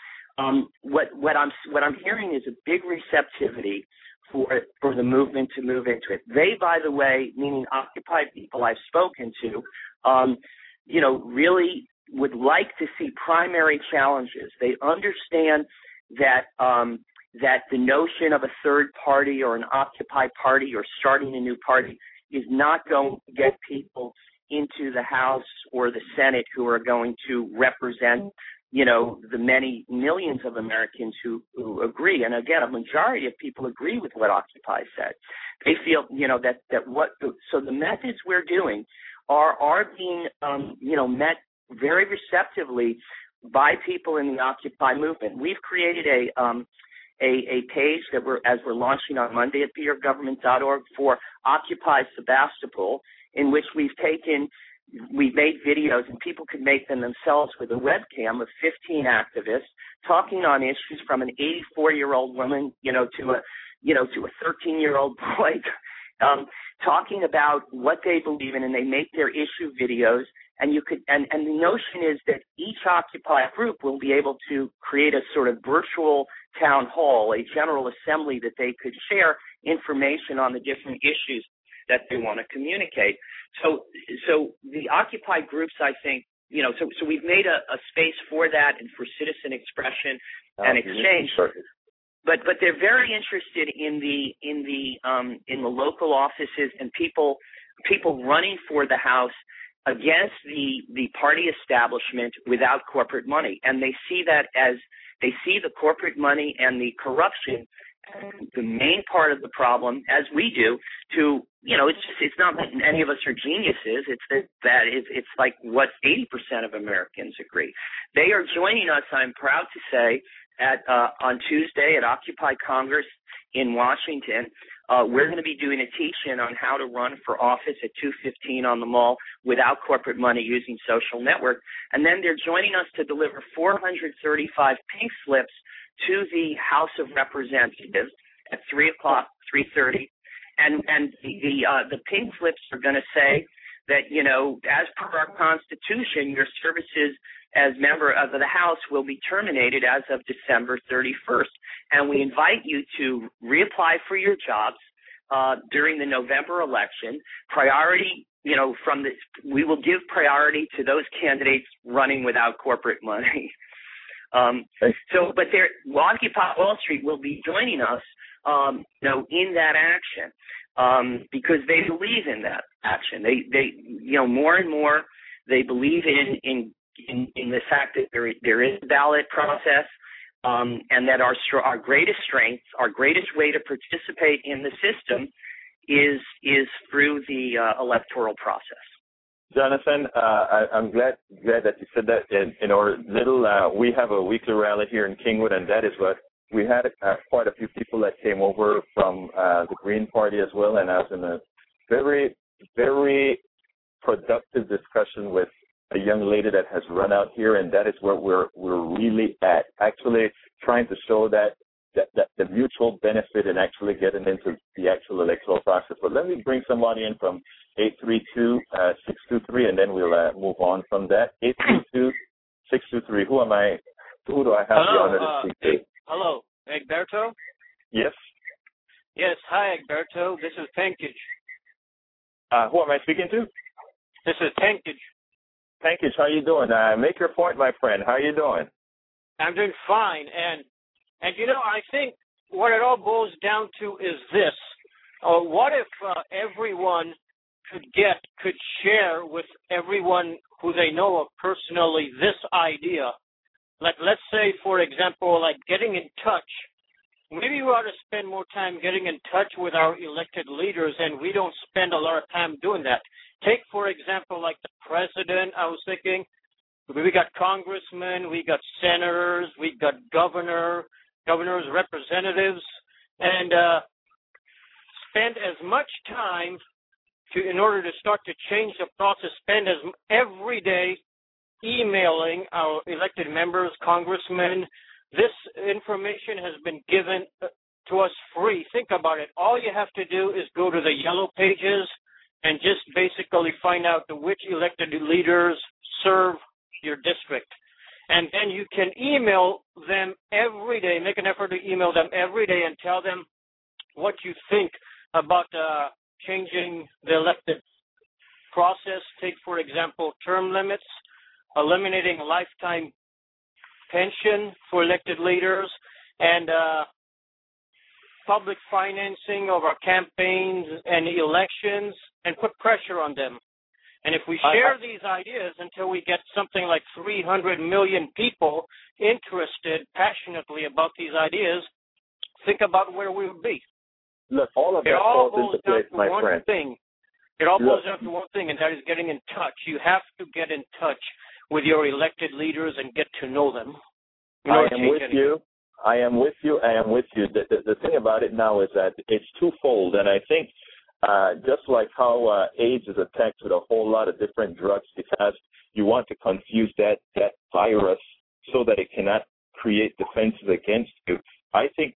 What I'm hearing is a big receptivity for the movement to move into it. They, by the way, meaning Occupy people I've spoken to, really would like to see primary challenges. They understand that the notion of a third party or an Occupy party or starting a new party is not going to get people into the House or the Senate who are going to represent, the many millions of Americans who agree. And again, a majority of people agree with what Occupy said. They feel, so the methods we're doing are being, met very receptively by people in the Occupy movement. We've created a page that we're launching on Monday at beyourgovernment.org for Occupy Sebastopol, in which we've made videos, and people could make them themselves with a webcam of 15 activists talking on issues from an 84-year-old woman, to a 13-year-old boy, talking about what they believe in, and they make their issue videos. And the notion is that each Occupy group will be able to create a sort of virtual town hall, a general assembly that they could share information on the different issues that they want to communicate. So the Occupy groups, I think, so we've made a space for that and for citizen expression and exchange. But they're very interested in the local offices and people running for the House against the party establishment without corporate money. And they see that they see the corporate money and the corruption as the main part of the problem, as we do, it's not that any of us are geniuses. It's like what 80% of Americans agree. They are joining us, I'm proud to say, on Tuesday at Occupy Congress in Washington. We're going to be doing a teach-in on how to run for office at 215 on the Mall without corporate money using social network. And then they're joining us to deliver 435 pink slips to the House of Representatives at 3:30. And the pink slips are going to say that, as per our Constitution, your services as member of the House will be terminated as of December 31st. And we invite you to reapply for your jobs during the November election. Priority, we will give priority to those candidates running without corporate money. But Occupy Wall Street will be joining us, in that action, because they believe in that action. They more and more, they believe in in the fact that there is a ballot process, and that our greatest strength, our greatest way to participate in the system is through the electoral process. Jonathan, I'm glad that you said that. In our we have a weekly rally here in Kingwood, and that is what we had quite a few people that came over from the Green Party as well, and I was in a very, very productive discussion with a young lady that has run out here, and that is where we're really at, actually trying to show that the mutual benefit in actually getting into the actual electoral process. But let me bring somebody in from 832-623, and then we'll move on from that. 832-623. Who do I have the honor to speak to? Hello, Egberto? Yes. Yes, hi, Egberto. This is Pankaj. Who am I speaking to? This is Pankaj. Pankaj, how you doing? Make your point, my friend. How you doing? I'm doing fine, and I think what it all boils down to is this: what if everyone could share with everyone who they know of personally this idea? Like, let's say, for example, like getting in touch. Maybe we ought to spend more time getting in touch with our elected leaders, and we don't spend a lot of time doing that. Take, for example, like the president. I was thinking, we got congressmen, we got senators, we got governors, representatives, and spend as much time in order to start to change the process, spend every day emailing our elected members, congressmen. This information has been given to us free. Think about it. All you have to do is go to the yellow pages and just basically find out which elected leaders serve your district. And then you can email them every day, make an effort to email them every day and tell them what you think about changing the elected process. Take, for example, term limits, eliminating lifetime pension for elected leaders, and public financing of our campaigns and elections, and put pressure on them. And if we share these ideas until we get something like 300 million people interested passionately about these ideas, think about where we would be. Look, all of that falls into place, my friend. It all boils down to one thing, and that is getting in touch. You have to get in touch with your elected leaders and get to know them. I am with you. The thing about it now is that it's twofold, and I think just like how AIDS is attacked with a whole lot of different drugs because you want to confuse that virus so that it cannot create defenses against you. I think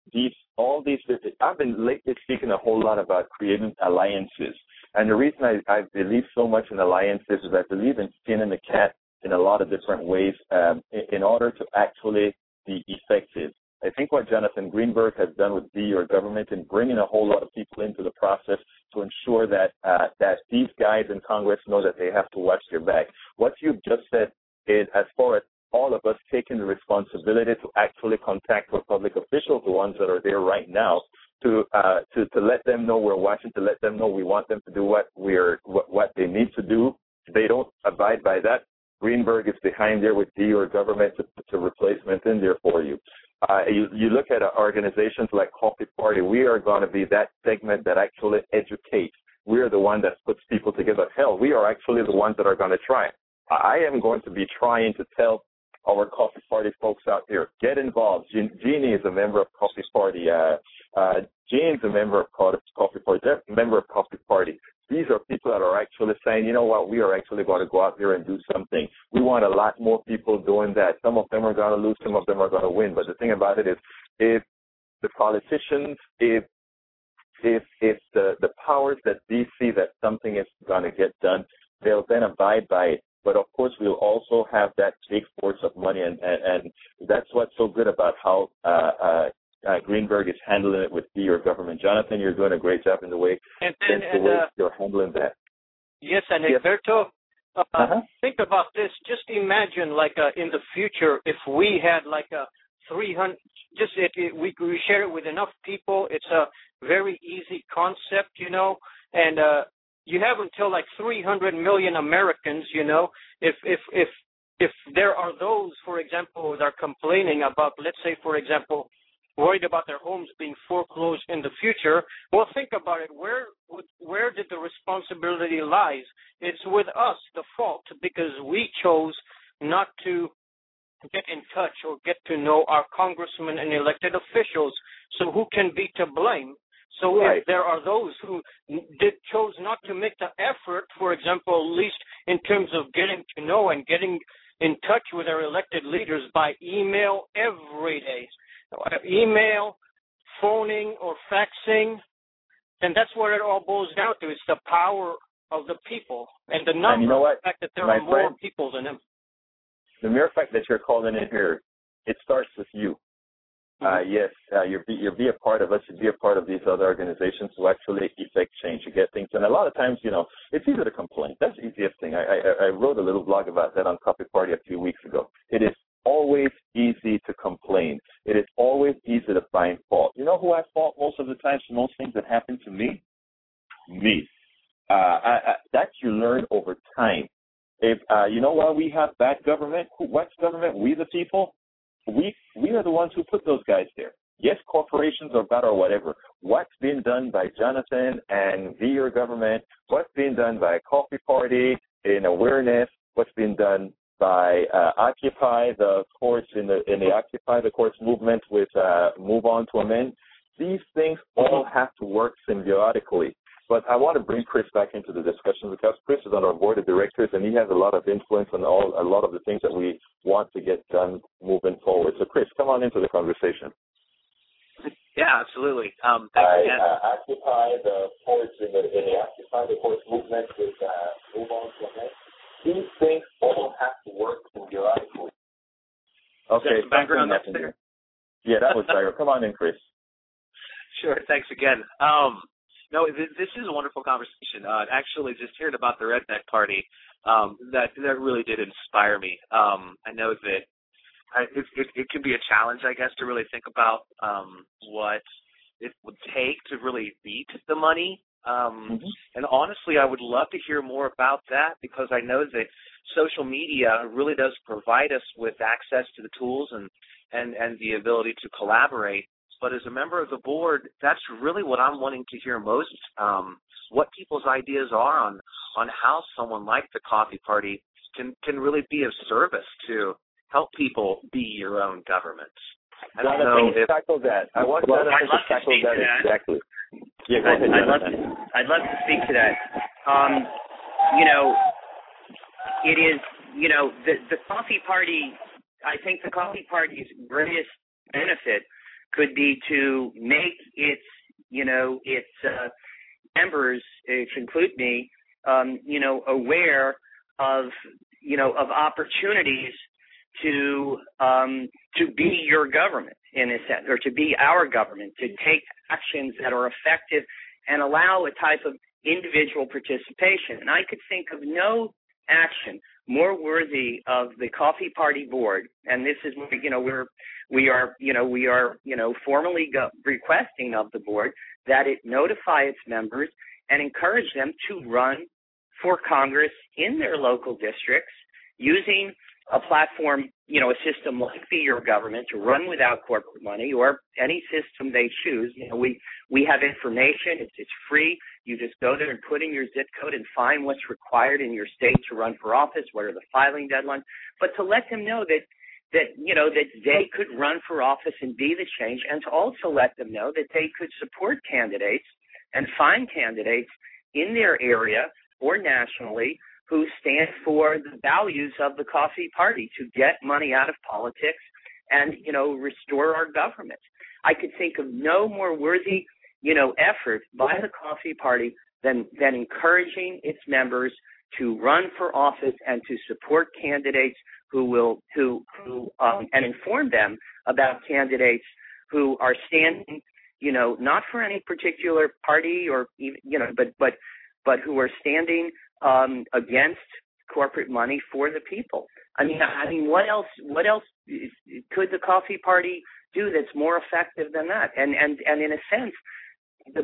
I've been lately speaking a whole lot about creating alliances. And the reason I believe so much in alliances is I believe in skinning the cat in a lot of different ways in order to actually be effective. I think what Jonathan Greenberg has done with your government in bringing a whole lot of people into the process to ensure that these guys in Congress know that they have to watch their back. What you've just said is, as far as all of us taking the responsibility to actually contact our public officials, the ones that are there right now, to let them know we're watching, to let them know we want them to do what they need to do. If they don't abide by that, Greenberg is behind there with your government to replacement in there for you. You look at organizations like Coffee Party, we are going to be that segment that actually educates. We are the one that puts people together. Hell, we are actually the ones that are going to try. I am going to be trying to tell our Coffee Party folks out there, get involved. Jeannie is a member of Coffee Party. Jane's a member of Coffee Party. They're a member of Coffee Party. These are people that are actually saying, you know what, we are actually going to go out there and do something. We want a lot more people doing that. Some of them are going to lose, some of them are going to win. But the thing about it is, if the politicians, if the powers that be see that something is going to get done, they'll then abide by it. But, of course, we'll also have that big force of money, and that's what's so good about how Greenberg is handling it with your government. Jonathan, you're doing a great job in the way you're handling that. Yes, and Egberto, think about this. Just imagine, like, in the future, if we had, like, 300, we share it with enough people. It's a very easy concept, and you have until like 300 million Americans, if if there are those, for example, that are complaining about, let's say, for example, worried about their homes being foreclosed in the future, well, think about it. Where did the responsibility lies? It's with us, the fault, because we chose not to get in touch or get to know our congressmen and elected officials. So who can be to blame? So right. If there are those who chose not to make the effort, for example, at least in terms of getting to know and getting in touch with our elected leaders by email every day, email, phoning, or faxing, then that's what it all boils down to. It's the power of the people and the number, and you know what? The fact that there My are more friend, people than them. The mere fact that you're calling in here, it starts with you. Yes, you'll be a part of us. You'll be a part of these other organizations to actually effect change, to get things done. A lot of times, it's easy to complain. That's the easiest thing. I wrote a little blog about that on Coffee Party a few weeks ago. It is always easy to complain. It is always easy to find fault. You know who has fault most of the time for most things that happen to me? Me. That you learn over time. If why we have bad government? What's government? We the people. We are the ones who put those guys there. Yes, corporations are bad or whatever. What's been done by Jonathan and your government? What's been done by Coffee Party in awareness? What's been done by Occupy the courts in the Occupy the courts movement with Move On to Amend? These things all have to work symbiotically. But I want to bring Chris back into the discussion because Chris is on our board of directors and he has a lot of influence on a lot of the things that we want to get done moving forward. So, Chris, come on into the conversation. Yeah, absolutely. Occupy the courts in the Occupy the courts movement with Move On to Amend. These things all have to work symbiotically. Okay, background up there. Yeah, that was Tyler. Come on in, Chris. Sure. Thanks again. No, this is a wonderful conversation. Actually, just hearing about the Redneck Party, that really did inspire me. I know that it can be a challenge, I guess, to really think about what it would take to really beat the money. And honestly, I would love to hear more about that because I know that social media really does provide us with access to the tools and the ability to collaborate. But as a member of the board, that's really what I'm wanting to hear most, what people's ideas are on how someone like the Coffee Party can really be of service to help people be your own government. I don't know if tackle that. I want to tackle that exactly. Yeah, go ahead, I'd love to speak to that. It is, the Coffee Party, I think the Coffee Party's greatest benefit could be to make its members, to include me, aware of opportunities to be your government in a sense, or to be our government, to take actions that are effective and allow a type of individual participation. And I could think of no action more worthy of the Coffee Party board, and this is we are formally requesting of the board that it notify its members and encourage them to run for Congress in their local districts using a platform, a system like Be Your Government, to run without corporate money, or any system they choose. We have information. It's free. You just go there and put in your zip code and find what's required in your state to run for office, what are the filing deadlines. But to let them know that they could run for office and be the change, and to also let them know that they could support candidates and find candidates in their area or nationally who stand for the values of the Coffee Party, to get money out of politics and, restore our government. I could think of no more worthy, effort by the Coffee Party than encouraging its members to run for office and to support candidates who and inform them about candidates who are standing, not for any particular party or even, but who are standing against corporate money for the people. I mean, what else could the Coffee Party do that's more effective than that? And in a sense,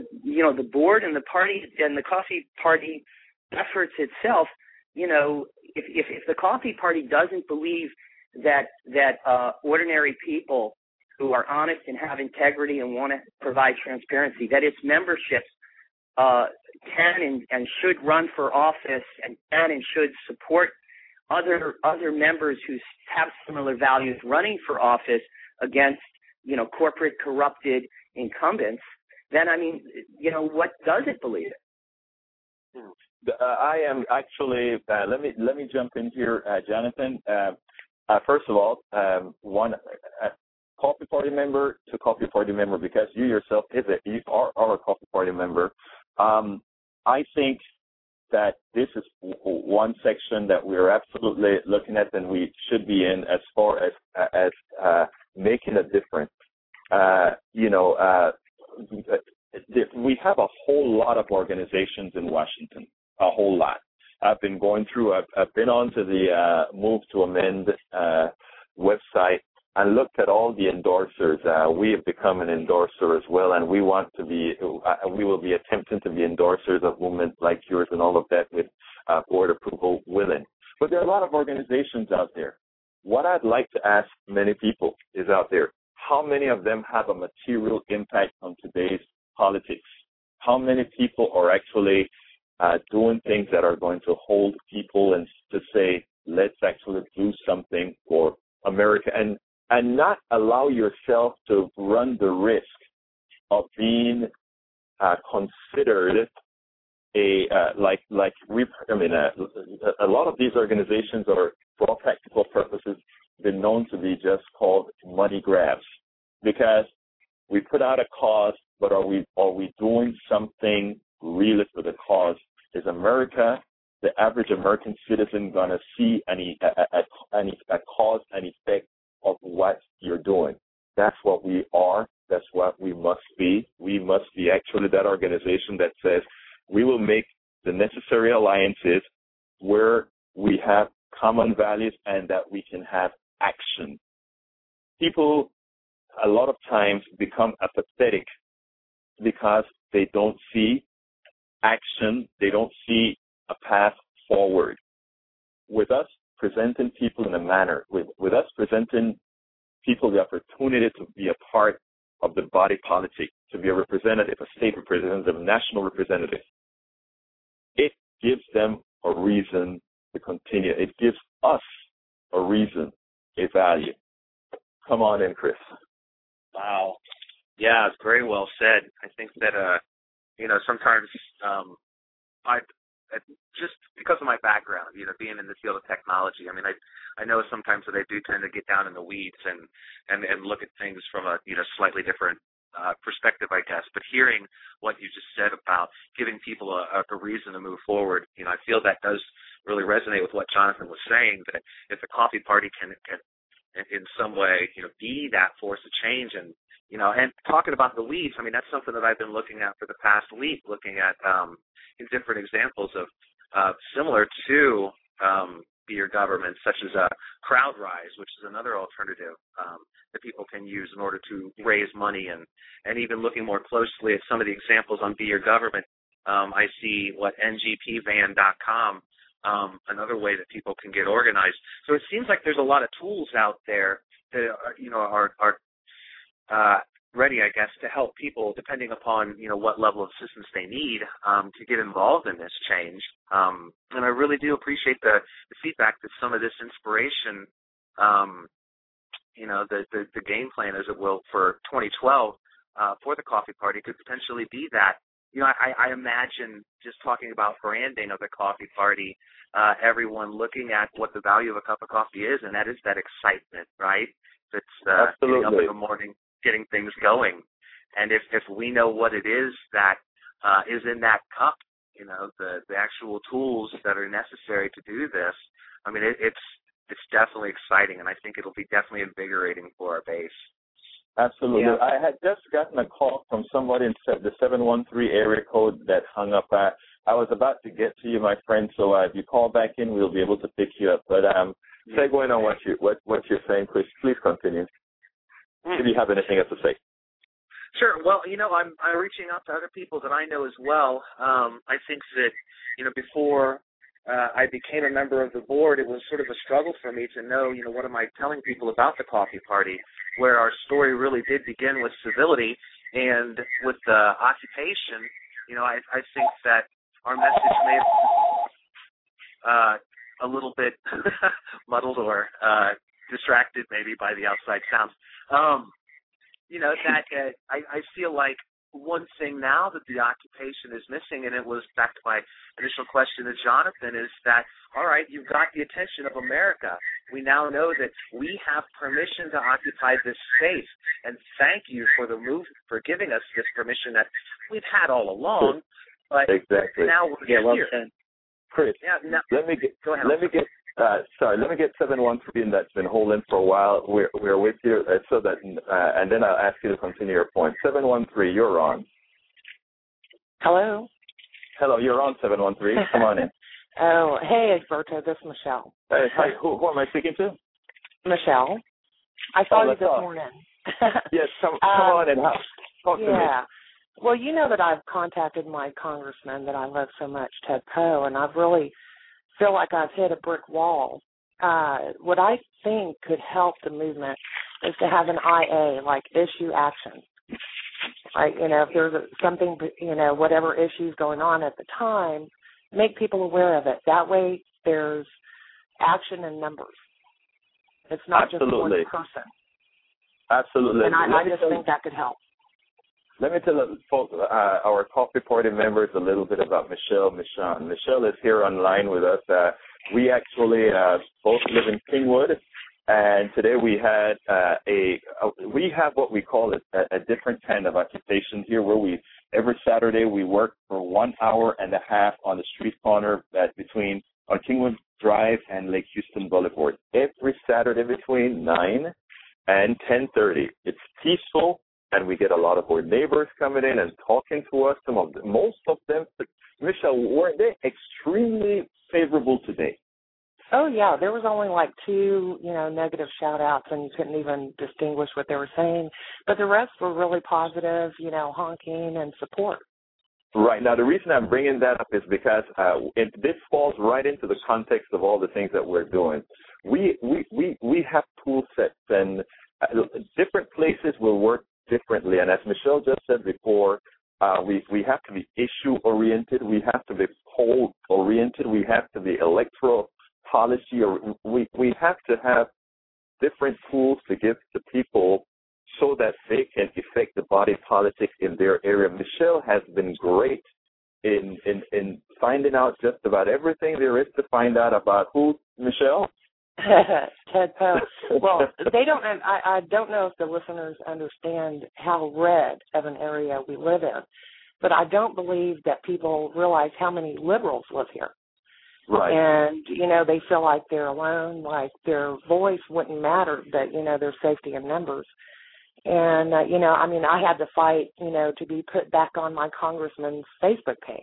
the board and the party and the Coffee Party efforts itself, if the Coffee Party doesn't believe that ordinary people who are honest and have integrity and want to provide transparency, that its memberships can and should run for office and can and should support other members who have similar values running for office against, corporate corrupted incumbents, then, what does it believe it? I am actually, let me jump in here, Jonathan. First of all, one Coffee Party member to Coffee Party member, because you yourself you are a Coffee Party member. I think that this is one section that we are absolutely looking at and we should be in as far as making a difference. We have a whole lot of organizations in Washington, a whole lot. I've been going through, I've been onto the Move to Amend website and looked at all the endorsers. We have become an endorser as well, and we want to be, we will be attempting to be endorsers of movements like yours and all of that with board approval willing. But there are a lot of organizations out there. What I'd like to ask many people is out there, how many of them have a material impact on today's politics? How many people are actually doing things that are going to hold people and to say, let's actually do something for America and not allow yourself to run the risk of being considered a lot of these organizations are, for all practical purposes, been known to be just called money grabs, because we put out a cause, but are we doing something really for the cause? Is America, the average American citizen, going to see any cause and effect of what you're doing? That's what we are. That's what we must be. We must be actually that organization that says we will make the necessary alliances where we have common values and that we can have action. People a lot of times become apathetic because they don't see action, they don't see a path forward. With us presenting people in a manner, with us presenting people the opportunity to be a part of the body politic, to be a representative, a state representative, a national representative, it gives them a reason to continue. It gives us a reason, a value. Come on in, Chris. Wow. Yeah, it's very well said. I think that, sometimes I just because of my background, being in the field of technology, I know sometimes that I do tend to get down in the weeds and look at things from a, slightly different perspective, I guess. But hearing what you just said about giving people a reason to move forward, I feel that does really resonate with what Jonathan was saying, that if the Coffee Party can in some way, be that force of change. And talking about the weeds, that's something that I've been looking at for the past week, looking at different examples of similar to Be Your Government, such as CrowdRise, which is another alternative that people can use in order to raise money. And even looking more closely at some of the examples on Be Your Government, I see ngpvan.com, another way that people can get organized. So it seems like there's a lot of tools out there that are ready, I guess, to help people depending upon, what level of assistance they need to get involved in this change. And I really do appreciate the feedback that some of this inspiration, the game plan, as it will, for 2012 for the Coffee Party could potentially be that. I imagine just talking about branding of the Coffee Party, everyone looking at what the value of a cup of coffee is, and that is that excitement, right? It's getting up in the morning, getting things going. And if we know what it is that is in that cup, the actual tools that are necessary to do this, it's definitely exciting, and I think it'll be definitely invigorating for our base. Absolutely. Yeah. I had just gotten a call from somebody in the 713 area code that hung up. I was about to get to you, my friend, so if you call back in, we'll be able to pick you up. But segueing on what you're saying, Chris, please continue. If you have anything else to say. Sure. Well, I'm reaching out to other people that I know as well. I think that, before I became a member of the board, it was sort of a struggle for me to know, what am I telling people about the Coffee Party, where our story really did begin with civility, and with the occupation, I think that our message may have a little bit muddled or distracted maybe by the outside sounds. I feel like one thing now that the occupation is missing, and it was back to my initial question to Jonathan, is that, all right, you've got the attention of America. We now know that we have permission to occupy this space, and thank you for giving us this permission that we've had all along. But exactly. Now we're here. Chris, let me get 713, that's been holding for a while. We're with you, so that, and then I'll ask you to continue your point. 713, you're on. Hello. Hello, you're on, 713. Come on in. Oh, hey, Egberto, this is Michelle. Hey, hi, who am I speaking to? Michelle. I saw you this morning. Yes, come on in. Talk to me. Yeah. Well, you know that I've contacted my congressman that I love so much, Ted Poe, and I've really feel like I've hit a brick wall. What I think could help the movement is to have an IA, like issue action. Right? If there's something, whatever issue's going on at the time, make people aware of it. That way there's action in numbers. It's not just one person. Absolutely. And I just think that could help. Let me tell folks, our Coffee Party members a little bit about Michelle Michon. Michelle is here online with us. We actually both live in Kingwood, and today we had we have what we call a different kind of occupation here, where every Saturday we work for 1 hour and a half on the street corner between on Kingwood Drive and Lake Houston Boulevard. Every Saturday between 9 and 10:30. It's peaceful. And we get a lot of our neighbors coming in and talking to us. Most of them, Michelle, weren't they extremely favorable today? Oh, yeah. There was only like 2, negative shout-outs, and you couldn't even distinguish what they were saying. But the rest were really positive, honking and support. Right. Now, the reason I'm bringing that up is because this falls right into the context of all the things that we're doing. We have tool sets, and different places will work differently, and as Michelle just said before, we have to be issue-oriented, we have to be poll-oriented, we have to be electoral policy, or we have to have different tools to give to people so that they can affect the body politic in their area. Michelle has been great in finding out just about everything there is to find out about who, Michelle? Ted Poe. Well, I don't know if the listeners understand how red of an area we live in, but I don't believe that people realize how many liberals live here. Right. And, they feel like they're alone, like their voice wouldn't matter, but, their safety in numbers. And, I had to fight, to be put back on my congressman's Facebook page.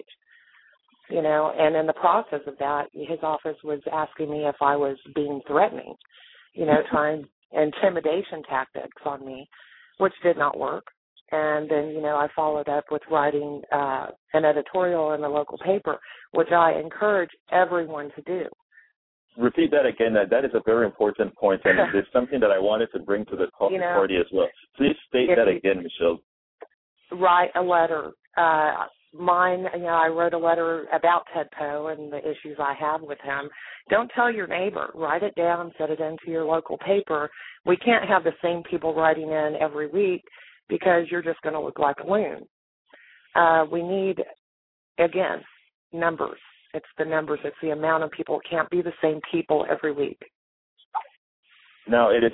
And in the process of that, his office was asking me if I was being threatening, trying intimidation tactics on me, which did not work. And then, I followed up with writing an editorial in the local paper, which I encourage everyone to do. Repeat that again. That is a very important point, and it's something that I wanted to bring to the Coffee Party as well. Please state that again, Michelle. Write a letter. Mine, I wrote a letter about Ted Poe and the issues I have with him. Don't tell your neighbor. Write it down, set it into your local paper. We can't have the same people writing in every week because you're just going to look like a loon. We need, again, numbers. It's the numbers. It's the amount of people. It can't be the same people every week. No, it is.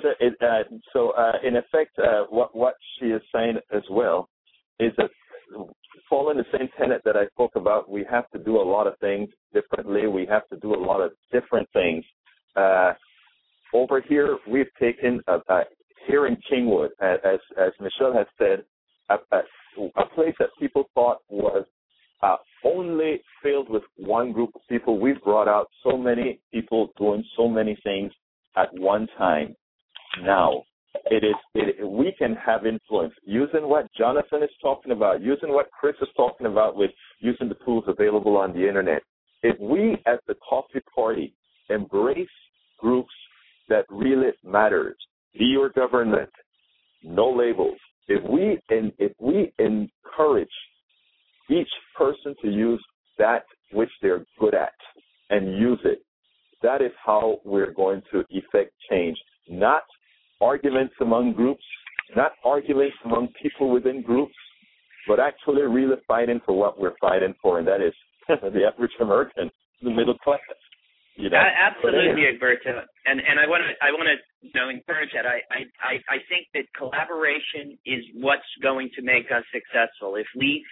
In effect, what she is saying as well is that, following the same tenet that I spoke about, we have to do a lot of things differently. We have to do a lot of different things. Over here, we've taken, here in Kingwood, as Michelle has said, a place that people thought was only filled with one group of people. We've brought out so many people doing so many things at one time. Now, we can have influence using what Jonathan is talking about, using what Chris is talking about with using the tools available on the internet. if we as the Coffee Party embrace groups that really matters, be your government, no labels. If we encourage each person to use that which they're good at and use it, that is how we're going to effect change. Not arguments among groups, not arguments among people within groups, but actually really fighting for what we're fighting for, and that is the average American, the middle class. You know? Absolutely, Egberto, and I want to encourage that. I think that collaboration is what's going to make us successful. If we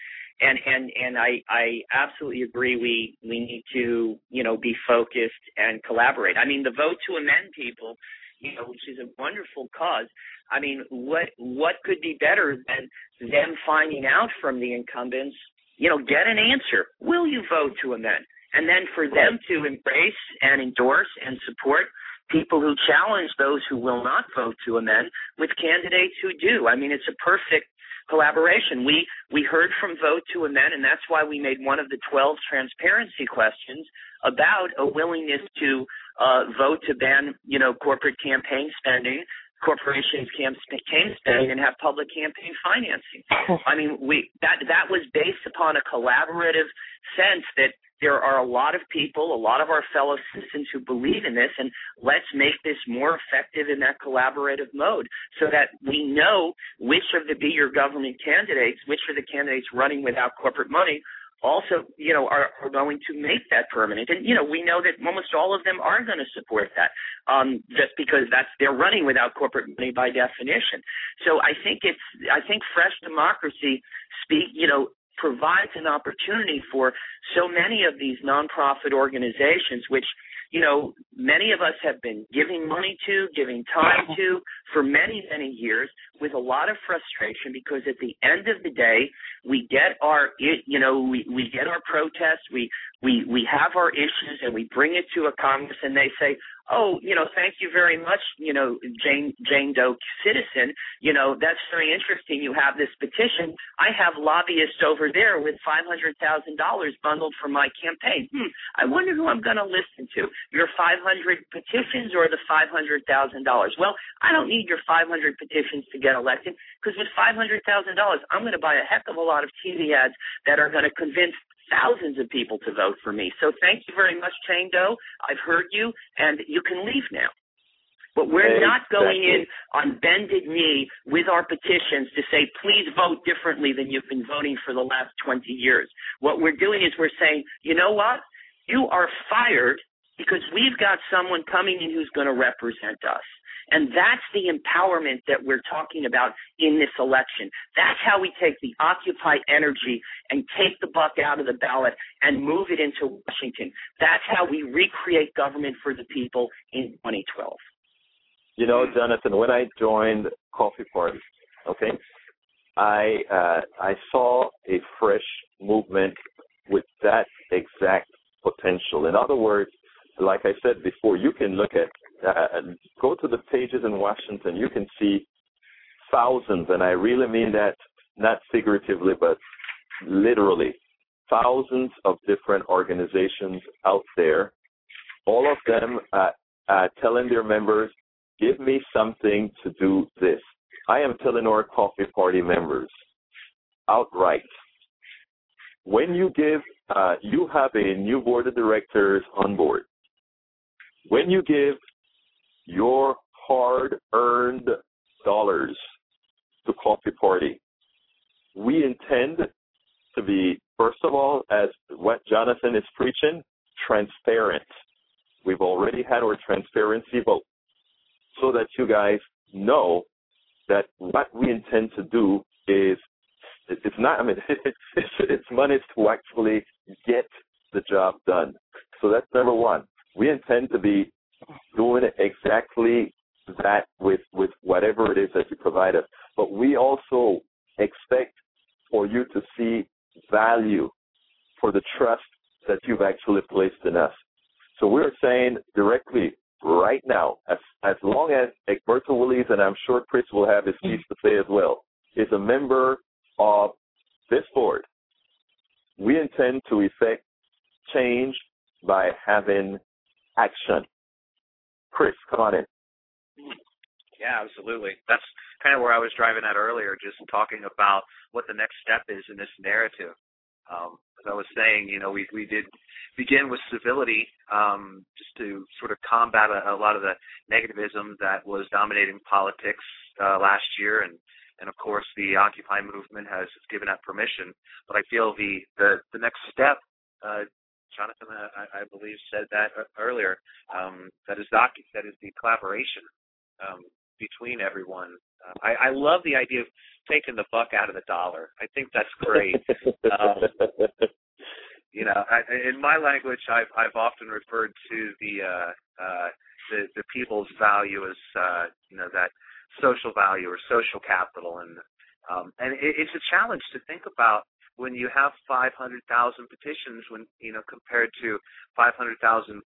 and I absolutely agree. We need to be focused and collaborate. I mean, the vote to amend, people, which is a wonderful cause. I mean, what could be better than them finding out from the incumbents? Get an answer. Will you vote to amend? And then for them to embrace and endorse and support people who challenge those who will not vote to amend with candidates who do. I mean, it's a perfect collaboration. We heard from Vote to Amend, and that's why we made one of the 12 transparency questions about a willingness to vote to ban, corporate campaign spending, corporations campaign spending, and have public campaign financing. I mean, that was based upon a collaborative sense that there are a lot of people, a lot of our fellow citizens who believe in this, and let's make this more effective in that collaborative mode so that we know which of the Be Your Government candidates, which are the candidates running without corporate money, also, are going to make that permanent. And, we know that almost all of them are going to support that just because they're running without corporate money by definition. So I think Fresh Democracy provides an opportunity for so many of these nonprofit organizations, which, many of us have been giving money to, giving time to for many, many years with a lot of frustration because at the end of the day, we get our protests, we have our issues and we bring it to a Congress and they say, oh, thank you very much, Jane Doe citizen, that's very interesting. You have this petition. I have lobbyists over there with $500,000 bundled for my campaign. I wonder who I'm going to listen to, your 500 petitions or the $500,000? Well, I don't need your 500 petitions to get elected because with $500,000, I'm going to buy a heck of a lot of TV ads that are going to convince thousands of people to vote for me. So thank you very much, Jane Doe. I've heard you, and you can leave now. But we're not going in on bended knee with our petitions to say, please vote differently than you've been voting for the last 20 years. What we're doing is we're saying, you know what? You are fired because we've got someone coming in who's going to represent us. And that's the empowerment that we're talking about in this election. That's how we take the Occupy energy and take the buck out of the ballot and move it into Washington. That's how we recreate government for the people in 2012. Jonathan, when I joined Coffee Party, I saw a fresh movement with that exact potential. In other words, like I said before, you can look at go to the pages in Washington, you can see thousands, and I really mean that not figuratively, but literally, thousands of different organizations out there, all of them telling their members, give me something to do this. I am telling our Coffee Party members outright, when you give, you have a new board of directors on board. When you give your hard-earned dollars to Coffee Party, we intend to be, first of all, as what Jonathan is preaching, transparent. We've already had our transparency vote so that you guys know that what we intend to do is, it's not, it's money to actually get the job done. So that's number one. We intend to be doing exactly that with whatever it is that you provide us. But we also expect for you to see value for the trust that you've actually placed in us. So we're saying directly right now, as long as Egberto Willies, and I'm sure Chris will have his piece to say as well, is a member of this board, we intend to effect change by having action. Chris, come on in. Yeah, absolutely. That's kind of where I was driving at earlier, just talking about what the next step is in this narrative. As I was saying, we did begin with civility, just to sort of combat a lot of the negativism that was dominating politics last year, and of course the Occupy movement has given that permission. But I feel the next step, Jonathan, I believe, said that earlier, that is the collaboration between everyone. I love the idea of taking the buck out of the dollar. I think that's great. In my language, I've often referred to the people's value as that social value or social capital, and it's a challenge to think about when you have 500,000 petitions, when compared to $500,000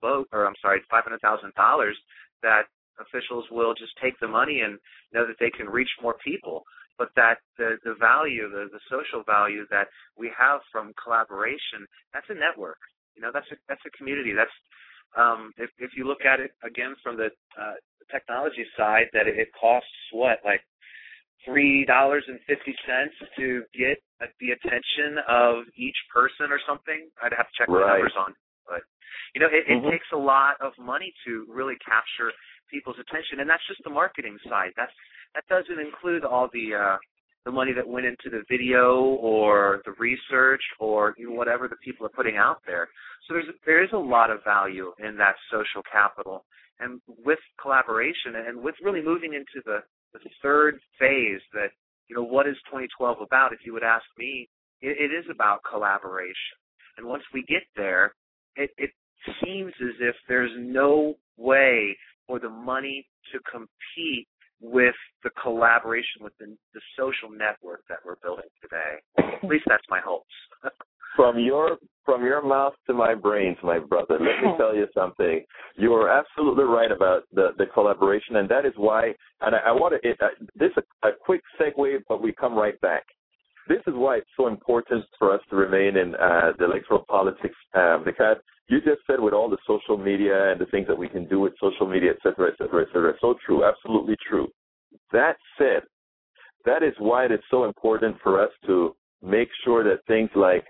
that officials will just take the money and know that they can reach more people, but that the value, the social value that we have from collaboration, that's a network. That's a community. That's if you look at it again from the technology side, that it costs like $3.50 to get the attention of each person or something. I'd have to check the numbers on, but it takes a lot of money to really capture people's attention, and that's just the marketing side. That doesn't include all the money that went into the video or the research or whatever the people are putting out there. So there is a lot of value in that social capital, and with collaboration and with really moving into the third phase, that what is 2012 about? If you would ask me, it is about collaboration. And once we get there, it seems as if there's no way for the money to compete with the collaboration within the social network that we're building today. At least that's my hopes. From your mouth to my brains, my brother, let me tell you something. You are absolutely right about the collaboration, and that is why, and I want to, this is a quick segue, but we come right back. This is why it's so important for us to remain in the electoral politics, because you just said with all the social media and the things that we can do with social media, et cetera, et cetera, et cetera. So true, absolutely true. That said, that is why it is so important for us to make sure that things like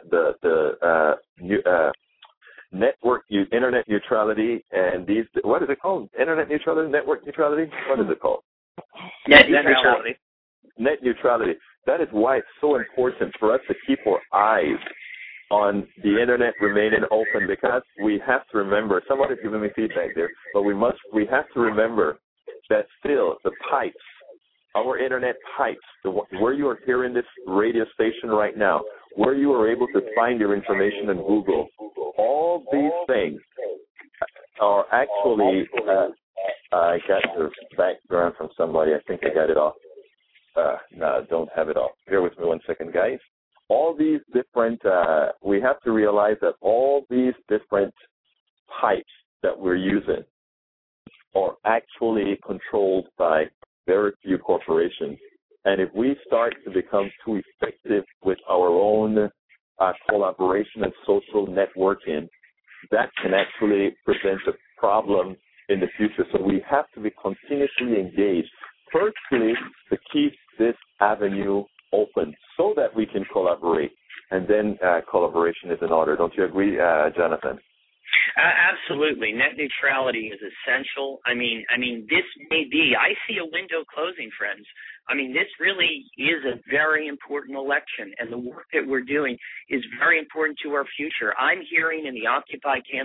internet neutrality and these, what is it called? Internet neutrality, network neutrality? What is it called? Net neutrality. Net neutrality. That is why it's so important for us to keep our eyes on the internet remaining open, because we have to remember, somebody's giving me feedback there, but we have to remember that still the pipes, our internet pipes, where you are hearing this radio station right now, where you are able to find your information in Google, all these things are actually, I got the background from somebody. I think I got it off. No, I don't have it off. Bear with me 1 second, guys. All these different, we have to realize that all these different pipes that we're using are actually controlled by very few corporations. And if we start to become too effective with our own collaboration and social networking, that can actually present a problem in the future. So we have to be continuously engaged. Firstly, to keep this avenue open so that we can collaborate, and then collaboration is in order. Don't you agree, Jonathan? Absolutely. Net neutrality is essential. I mean, this may be, I see a window closing, friends. I mean, this really is a very important election, and the work that we're doing is very important to our future. I'm hearing in the Occupy camps,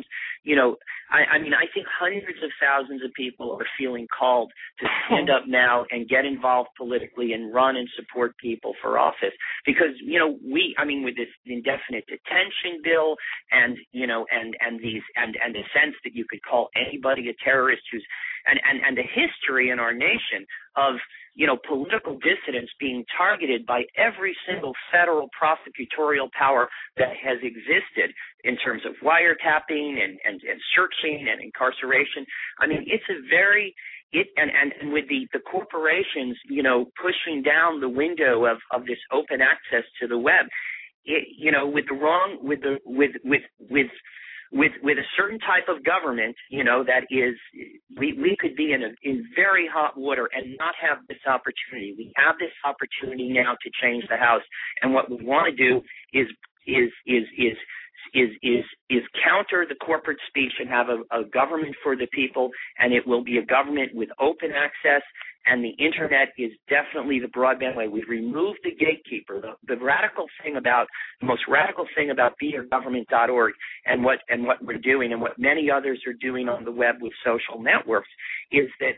I think hundreds of thousands of people are feeling called to stand up now and get involved politically and run and support people for office. Because, with this indefinite detention bill and the sense that you could call anybody a terrorist and the history in our nation of, political dissidents being targeted by every single federal prosecutorial power that has existed in terms of wiretapping and searching and incarceration. I mean, it's a very and with the corporations, pushing down the window of this open access to the web, with with a certain type of government, that is, we could be in very hot water and not have this opportunity. We have this opportunity now to change the House, and what we want to do is counter the corporate speech and have a government for the people, and it will be a government with open access, and the internet is definitely the broadband way. We've removed the gatekeeper. The most radical thing about beyourgovernment.org and what we're doing and what many others are doing on the web with social networks is that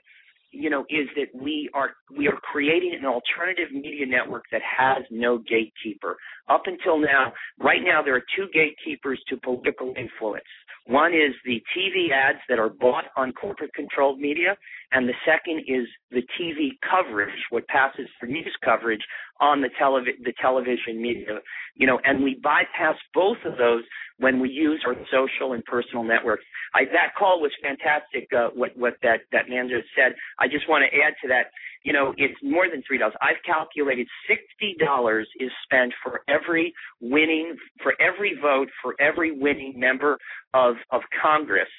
we are creating an alternative media network that has no gatekeeper. Up until now, right now, there are two gatekeepers to political influence. One is the TV ads that are bought on corporate-controlled media, and the second is the TV coverage, what passes for news coverage on the television media. And we bypass both of those when we use our social and personal networks. That call was fantastic, what that man just said. I just want to add to that, it's more than $3. I've calculated $60 is spent for every vote, for every winning member of Congress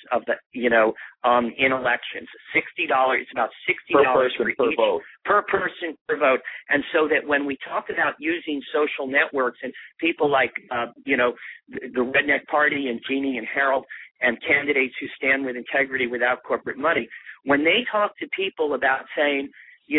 in elections. $60, it's about $60 for each vote. Per person per vote. And so that when we talk about using social networks and people like the Redneck Party and Jeannie and Harold and candidates who stand with integrity without corporate money, when they talk to people about saying,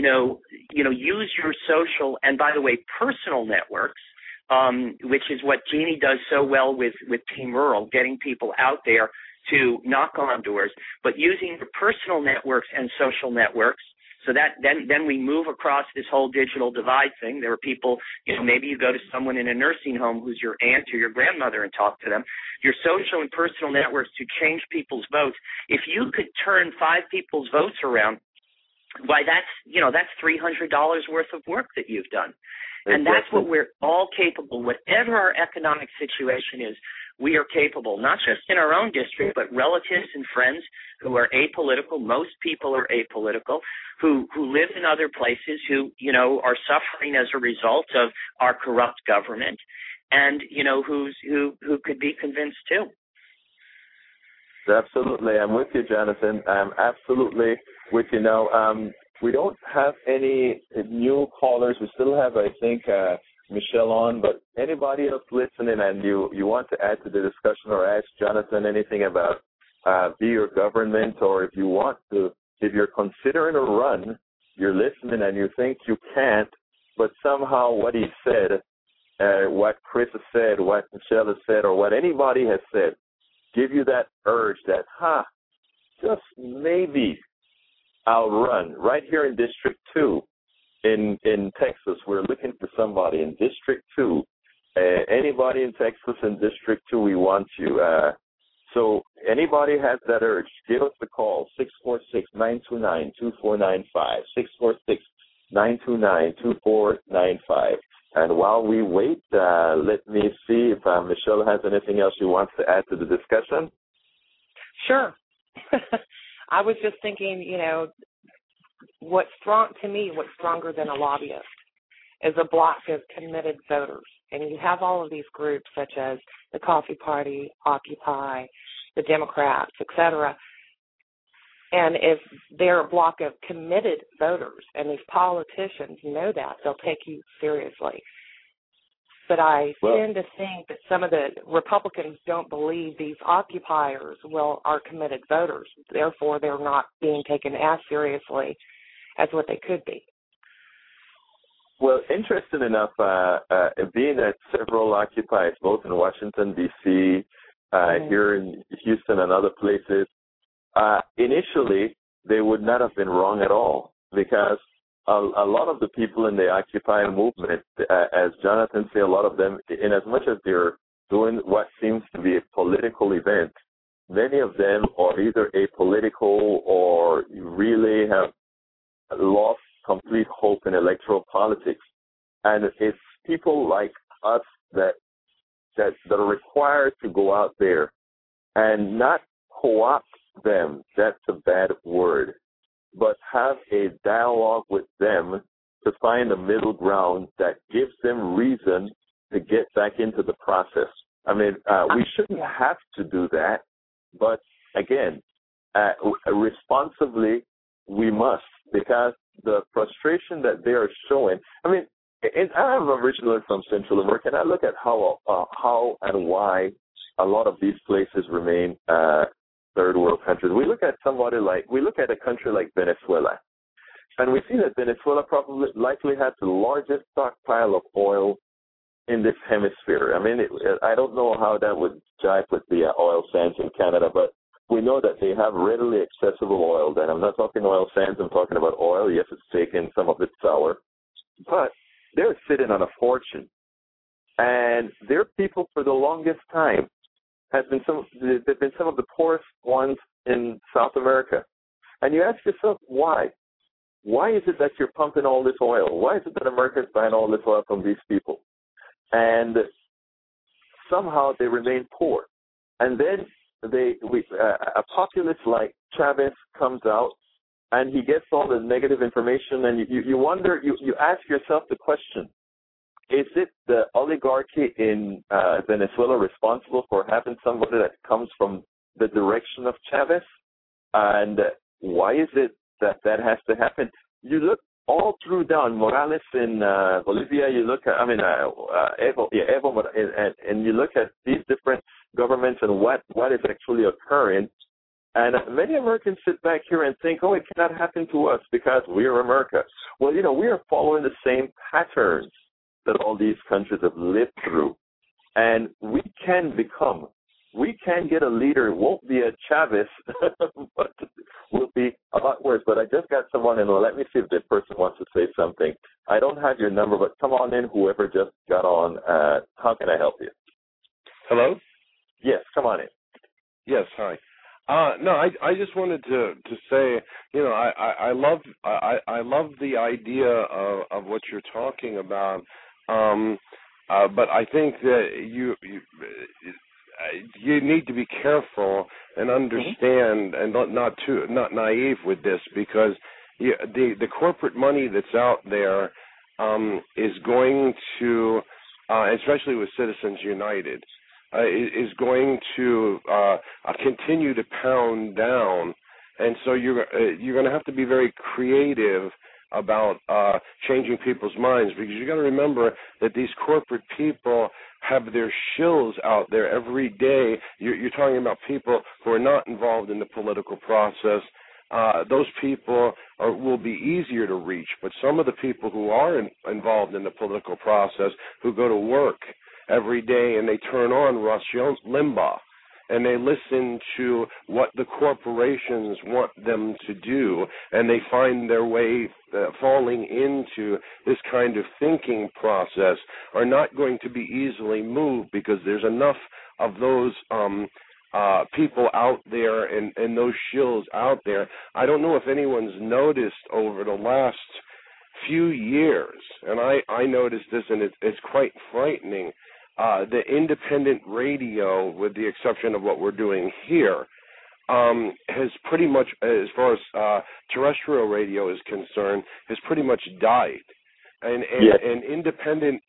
use your social and, by the way, personal networks, which is what Jeannie does so well with Team Rural, getting people out there to knock on doors, but using the personal networks and social networks. So that then we move across this whole digital divide thing. There are people, maybe you go to someone in a nursing home who's your aunt or your grandmother and talk to them. Your social and personal networks to change people's votes. If you could turn 5 people's votes around, why that's $300 worth of work that you've done. And that's what we're all capable. Whatever our economic situation is, we are capable, not just in our own district, but relatives and friends who are apolitical. Most people are apolitical, who live in other places, who, are suffering as a result of our corrupt government, and, who could be convinced too. Absolutely. I'm with you, Jonathan. I'm absolutely with you now. We don't have any new callers. We still have, I think, Michelle on, but anybody else listening and you want to add to the discussion or ask Jonathan anything about Be Your Government, or if you're considering a run, you're listening and you think you can't, but somehow what he said, what Chris has said, what Michelle has said, or what anybody has said, give you that urge that, just maybe I'll run. Right here in District 2 in Texas, we're looking for somebody in District 2. Anybody in Texas in District 2, we want you. So anybody has that urge, give us the call, 646-929-2495, 646-929-2495. And while we wait, let me see if Michelle has anything else she wants to add to the discussion. Sure. I was just thinking, what's stronger than a lobbyist is a block of committed voters. And you have all of these groups such as the Coffee Party, Occupy, the Democrats, et cetera. And if they're a block of committed voters and these politicians know that, they'll take you seriously. But I tend to think that some of the Republicans don't believe these occupiers are committed voters. Therefore, they're not being taken as seriously as what they could be. Well, interesting enough, being at several occupies, both in Washington, D.C., here in Houston and other places, initially they would not have been wrong at all, because a lot of the people in the Occupy movement, as Jonathan said, a lot of them, in as much as they're doing what seems to be a political event, many of them are either apolitical or really have lost complete hope in electoral politics. And it's people like us that are required to go out there and not co-opt them, that's a bad word, but have a dialogue with them to find a middle ground that gives them reason to get back into the process. I mean, we shouldn't have to do that, but again, responsibly, we must, because the frustration that they are showing. I mean, I'm originally from Central America, and I look at how and why a lot of these places remain third world countries. We look at a country like Venezuela, and we see that Venezuela likely has the largest stockpile of oil in this hemisphere. I mean, I don't know how that would jive with the oil sands in Canada, but we know that they have readily accessible oil. And I'm not talking oil sands, I'm talking about oil. Yes, it's taken, some of it's sour, but they're sitting on a fortune. And their people for the longest time they've been some of the poorest ones in South America. And you ask yourself, why? Why is it that you're pumping all this oil? Why is it that America is buying all this oil from these people? And somehow they remain poor. And then a populist like Chavez comes out, and he gets all the negative information, and you wonder, you ask yourself the question, is it the oligarchy in Venezuela responsible for having somebody that comes from the direction of Chavez? And why is it that has to happen? You look all through down Morales in Bolivia. You look at, Evo, and you look at these different governments and what is actually occurring. And many Americans sit back here and think, it cannot happen to us because we are America. Well, we are following the same patterns that all these countries have lived through. And we can get a leader. It won't be a Chavez, but will be a lot worse. But I just got someone in. Let me see if this person wants to say something. I don't have your number, but come on in, whoever just got on. How can I help you? Hello? Yes, come on in. Yes, hi. No, I just wanted to say, I love the idea of what you're talking about, but I think that you need to be careful and understand, and not naive with this, because the corporate money that's out there is going to, especially with Citizens United, is going to continue to pound down, and so you're going to have to be very creative about changing people's minds, because you got to remember that these corporate people have their shills out there every day. You're talking about people who are not involved in the political process. Those people will be easier to reach, but some of the people who are involved in the political process, who go to work every day and they turn on Rush Limbaugh and they listen to what the corporations want them to do, and they find their way falling into this kind of thinking process, are not going to be easily moved, because there's enough of those people out there and those shills out there. I don't know if anyone's noticed over the last few years, and I noticed this, and it's quite frightening. The independent radio, with the exception of what we're doing here, has pretty much, as far as terrestrial radio is concerned, has pretty much died. And independent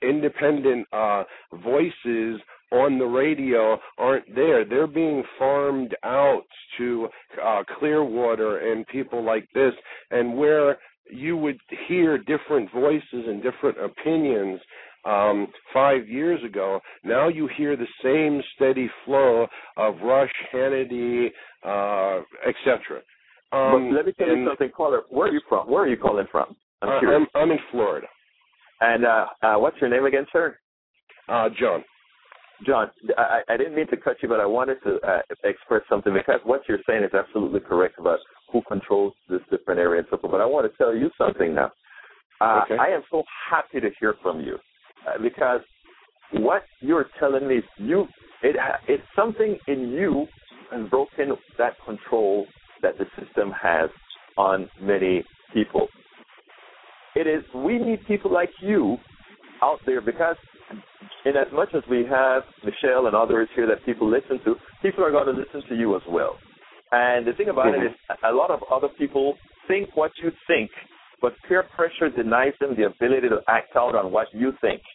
voices on the radio aren't there. They're being farmed out to Clearwater and people like this, and where you would hear different voices and different opinions 5 years ago, now you hear the same steady flow of Rush, Hannity, etc. But let me tell you something, caller. Where are you from? Where are you calling from? I'm in Florida. And what's your name again, sir? John. John, I didn't mean to cut you, but I wanted to express something, because what you're saying is absolutely correct about who controls this different area and so forth. But I want to tell you something now. Okay. I am so happy to hear from you, because what you're telling me is it's something in you has broken that control that the system has on many people. We need people like you out there, because in as much as we have Michelle and others here that people listen to, people are going to listen to you as well. And the thing about it is, a lot of other people think what you think, but peer pressure denies them the ability to act out on what you think.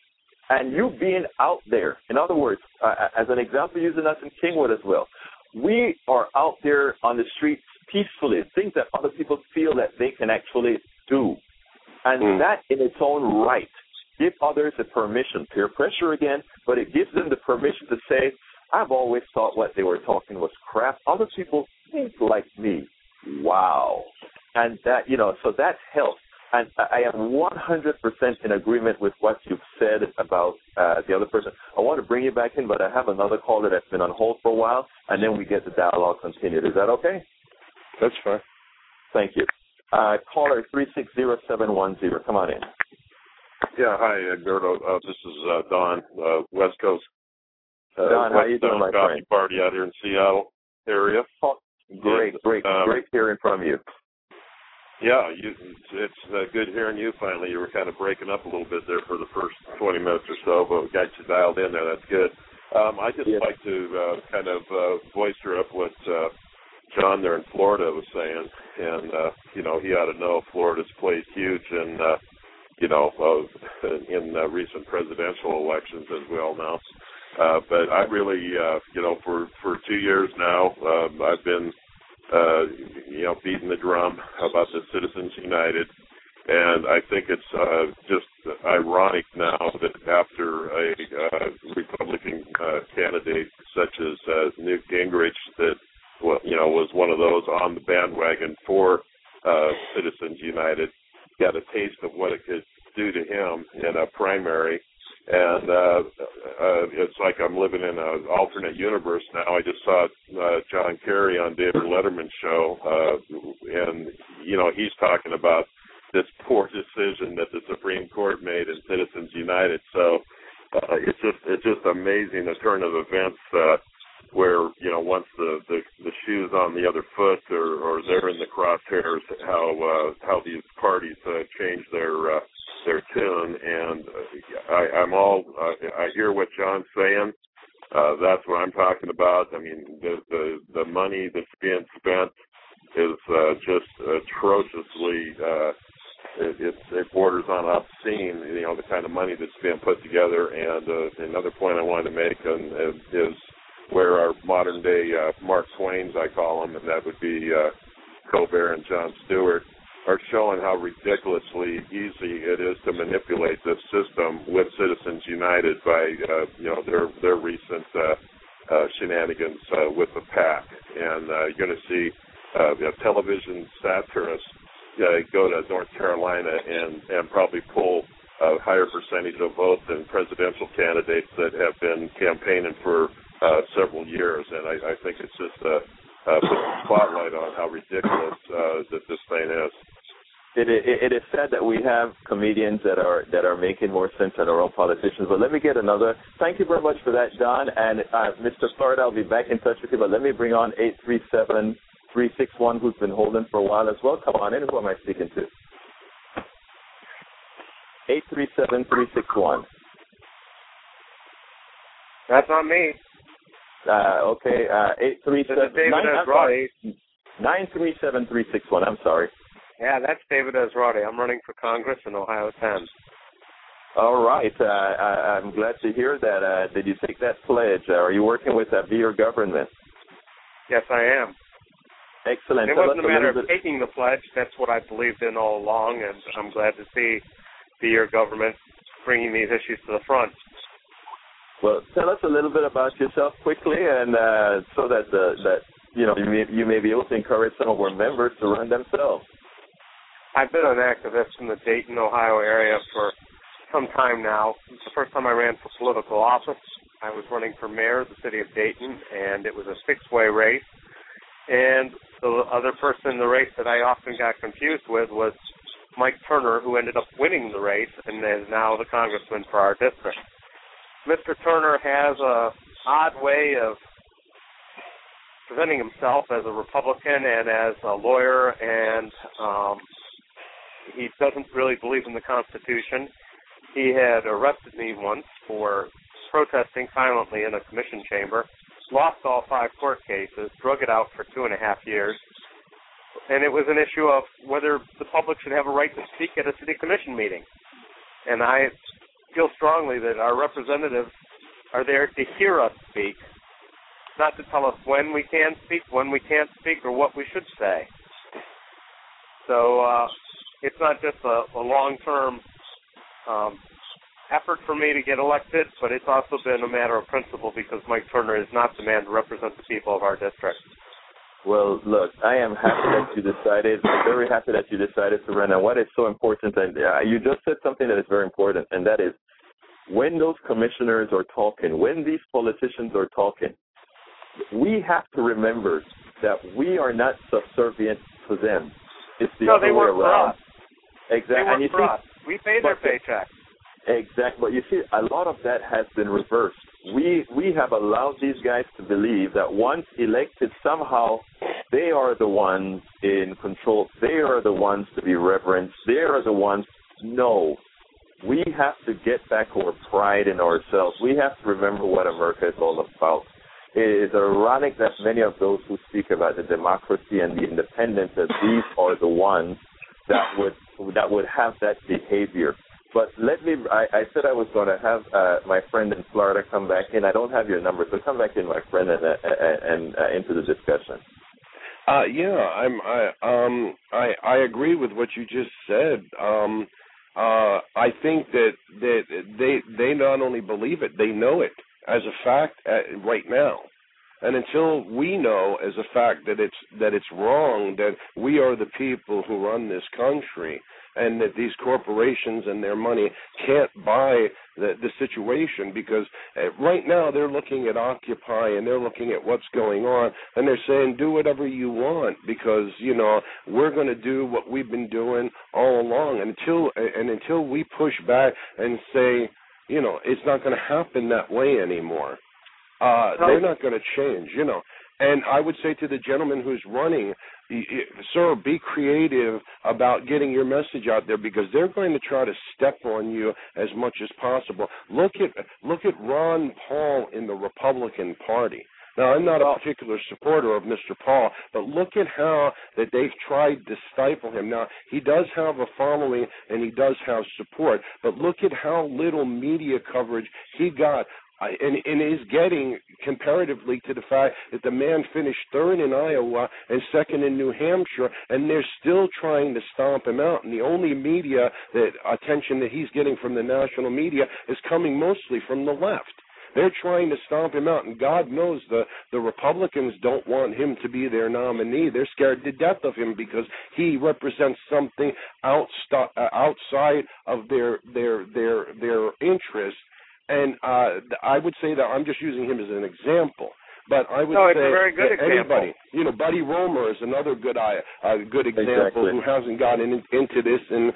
And you being out there, in other words, as an example, using us in Kingwood as well, we are out there on the streets peacefully, things that other people feel that they can actually do. And that in its own right give others the permission, peer pressure again, but it gives them the permission to say, I've always thought what they were talking was crap. Other people think like me. Wow. And that, so that's health. And I am 100% in agreement with what you've said about the other person. I want to bring you back in, but I have another caller that's been on hold for a while, and then we get the dialogue continued. Is that okay? That's fine. Thank you. Caller 360710. Come on in. Yeah, hi, Edgardo. This is Don, West Coast. Don, how you doing, my Coffee friend? Party out here in Seattle area. Great hearing from you. Yeah, it's good hearing you finally. You were kind of breaking up a little bit there for the first 20 minutes or so, but we got you dialed in there. That's good. I just like to kind of bolster up what John there in Florida was saying, and he ought to know Florida's played huge in recent presidential elections, as we all know. But I really, for 2 years now, I've been, beating the drum about the Citizens United, and I think it's just ironic now that after a Republican candidate such as Newt Gingrich, that was one of those on the bandwagon for Citizens United, got a taste of what it could do to him in a primary. And it's like I'm living in an alternate universe now. I just saw John Kerry on David Letterman's show, and he's talking about this poor decision that the Supreme Court made in Citizens United. So it's just amazing the turn of events where once the shoe's on the other foot or they're in the crosshairs, how these parties change their tune. And I hear what John's saying. That's what I'm talking about. I mean, the money that's being spent is just atrociously. It borders on obscene. The kind of money that's being put together. And another point I wanted to make is where our modern day Mark Twains, I call them, and that would be Colbert and Jon Stewart, are showing how ridiculously easy it is to manipulate this system with Citizens United by their recent shenanigans with the PAC. And you're going to see television satirists go to North Carolina and probably pull a higher percentage of votes than presidential candidates that have been campaigning for several years. And I think it's just puts a spotlight on how ridiculous that this thing is. It is sad that we have comedians that are making more sense than our own politicians. But let me get another. Thank you very much for that, John. And Mr. Florida, I'll be back in touch with you. But let me bring on 837-361, who's been holding for a while as well. Come on in. Who am I speaking to? 837-361. That's on me. Okay. 937-361. I'm sorry. Yeah, that's David Ezrati. I'm running for Congress in Ohio 10. All right. I'm glad to hear that. Did you take that pledge? Are you working with Be Your Government? Yes, I am. Excellent. It wasn't a matter of taking the pledge. That's what I believed in all along, and I'm glad to see Be Your Government bringing these issues to the front. Well, tell us a little bit about yourself quickly, and so that you may be able to encourage some of our members to run themselves. I've been an activist in the Dayton, Ohio area for some time now. It's the first time I ran for political office. I was running for mayor of the city of Dayton, and it was a six-way race. And the other person in the race that I often got confused with was Mike Turner, who ended up winning the race and is now the congressman for our district. Mr. Turner has an odd way of presenting himself as a Republican and as a lawyer, and he doesn't really believe in the Constitution. He had arrested me once for protesting silently in a commission chamber, lost all 5 court cases, drug it out for 2.5 years, and it was an issue of whether the public should have a right to speak at a city commission meeting. And I feel strongly that our representatives are there to hear us speak, not to tell us when we can speak, when we can't speak, or what we should say. So it's not just a long-term effort for me to get elected, but it's also been a matter of principle because Mike Turner is not the man to represent the people of our district. Well, look, I am happy that you decided, very happy that you decided to run. And what is so important, and you just said something that is very important, and that is when those commissioners are talking, when these politicians are talking, we have to remember that we are not subservient to them. It's the other way around. Exactly. They work for us. We pay their paycheck. Exactly. But you see, a lot of that has been reversed. We have allowed these guys to believe that once elected, somehow they are the ones in control. They are the ones to be reverenced. They are the ones. No. We have to get back our pride in ourselves. We have to remember what America is all about. It is ironic that many of those who speak about the democracy and the independence, that these are the ones that would have that behavior. But I said I was going to have my friend in Florida come back in. I don't have your number, so come back in, my friend, and into the discussion. I agree with what you just said. I think that they not only believe it, they know it as a fact right now. And until we know as a fact that it's wrong, that we are the people who run this country, and that these corporations and their money can't buy the situation, because right now they're looking at Occupy and they're looking at what's going on, and they're saying, do whatever you want, because, we're going to do what we've been doing all along. Until we push back and say, it's not going to happen that way anymore, they're not going to change, And I would say to the gentleman who's running, sir, be creative about getting your message out there, because they're going to try to step on you as much as possible. Look at Ron Paul in the Republican Party. Now, I'm not a particular supporter of Mr. Paul, but look at how that they've tried to stifle him. Now, he does have a following and he does have support, but look at how little media coverage he got. And is getting comparatively to the fact that the man finished third in Iowa and second in New Hampshire, and they're still trying to stomp him out. And the only media attention that he's getting from the national media is coming mostly from the left. They're trying to stomp him out, and God knows the Republicans don't want him to be their nominee. They're scared to death of him because he represents something outside of their interests. And I would say that I'm just using him as an example. But I would say a very good anybody, Buddy Roemer is another good example who hasn't gotten into this, and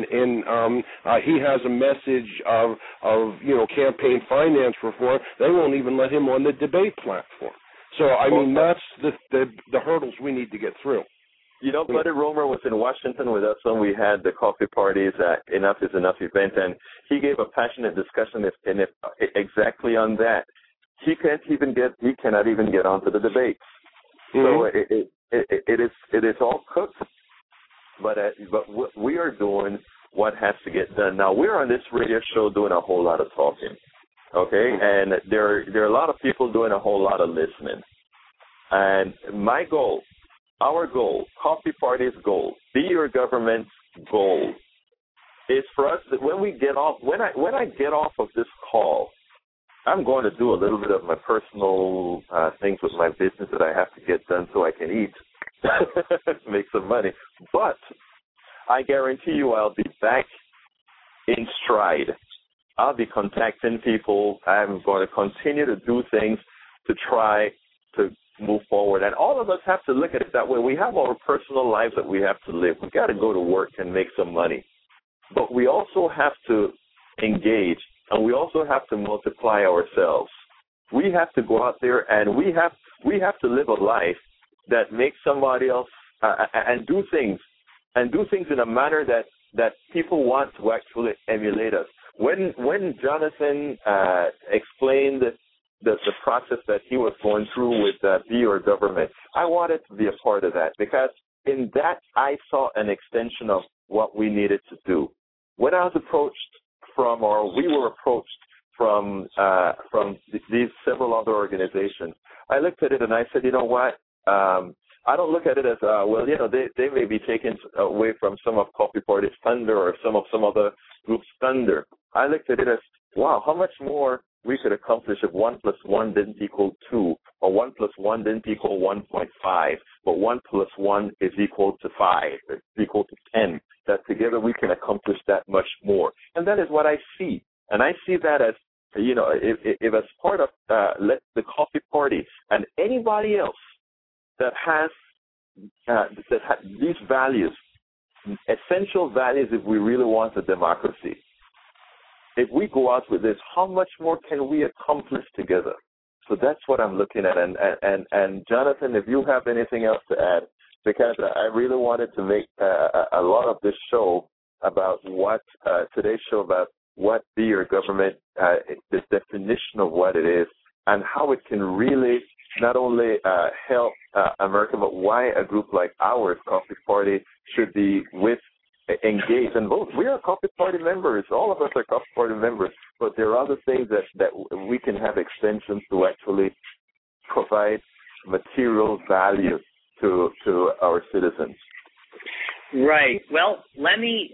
he has a message of campaign finance reform. They won't even let him on the debate platform. So that's the hurdles we need to get through. Buddy Roemer was in Washington with us when we had the coffee parties at Enough is Enough event, and he gave a passionate discussion exactly on that. He cannot even get onto the debates. Mm-hmm. So it is all cooked. But we are doing what has to get done. Now, we're on this radio show doing a whole lot of talking, okay? And there are a lot of people doing a whole lot of listening. And my goal, our goal, Coffee Party's goal, Be Your Government's goal, is for us that when we get off, when I get off of this call, I'm going to do a little bit of my personal things with my business that I have to get done so I can eat, make some money. But I guarantee you I'll be back in stride. I'll be contacting people. I'm going to continue to do things to try to move forward. And all of us have to look at it that way. We have our personal lives that we have to live. We've got to go to work and make some money. But we also have to engage, and we also have to multiply ourselves. We have to go out there, and we have to live a life that makes somebody else and do things in a manner that people want to actually emulate us. When Jonathan explained the process that he was going through with Be Your Government, I wanted to be a part of that, because in that I saw an extension of what we needed to do. When I was approached from, or we were approached from these several other organizations, I looked at it and I said, you know what? I don't look at it as, they may be taken away from some of Coffee Party's thunder or some other group's thunder. I looked at it as, wow, how much more we could accomplish if 1 + 1 didn't equal 2, or 1 + 1 didn't equal 1.5, but 1 + 1 is equal to 5, it's equal to 10, that together we can accomplish that much more. And that is what I see. And I see that as, if as part of the Coffee Party and anybody else that has these values, essential values if we really want a democracy, if we go out with this, how much more can we accomplish together? So that's what I'm looking at. And Jonathan, if you have anything else to add, because I really wanted to make a lot of this show about today's show about what Be Your Government, the definition of what it is, and how it can really not only help America, but why a group like ours, Coffee Party, should be engaged and vote. We are Coffee Party members. All of us are Coffee Party members, but there are other things that we can have extensions to actually provide material value to our citizens. Right. Well, let me,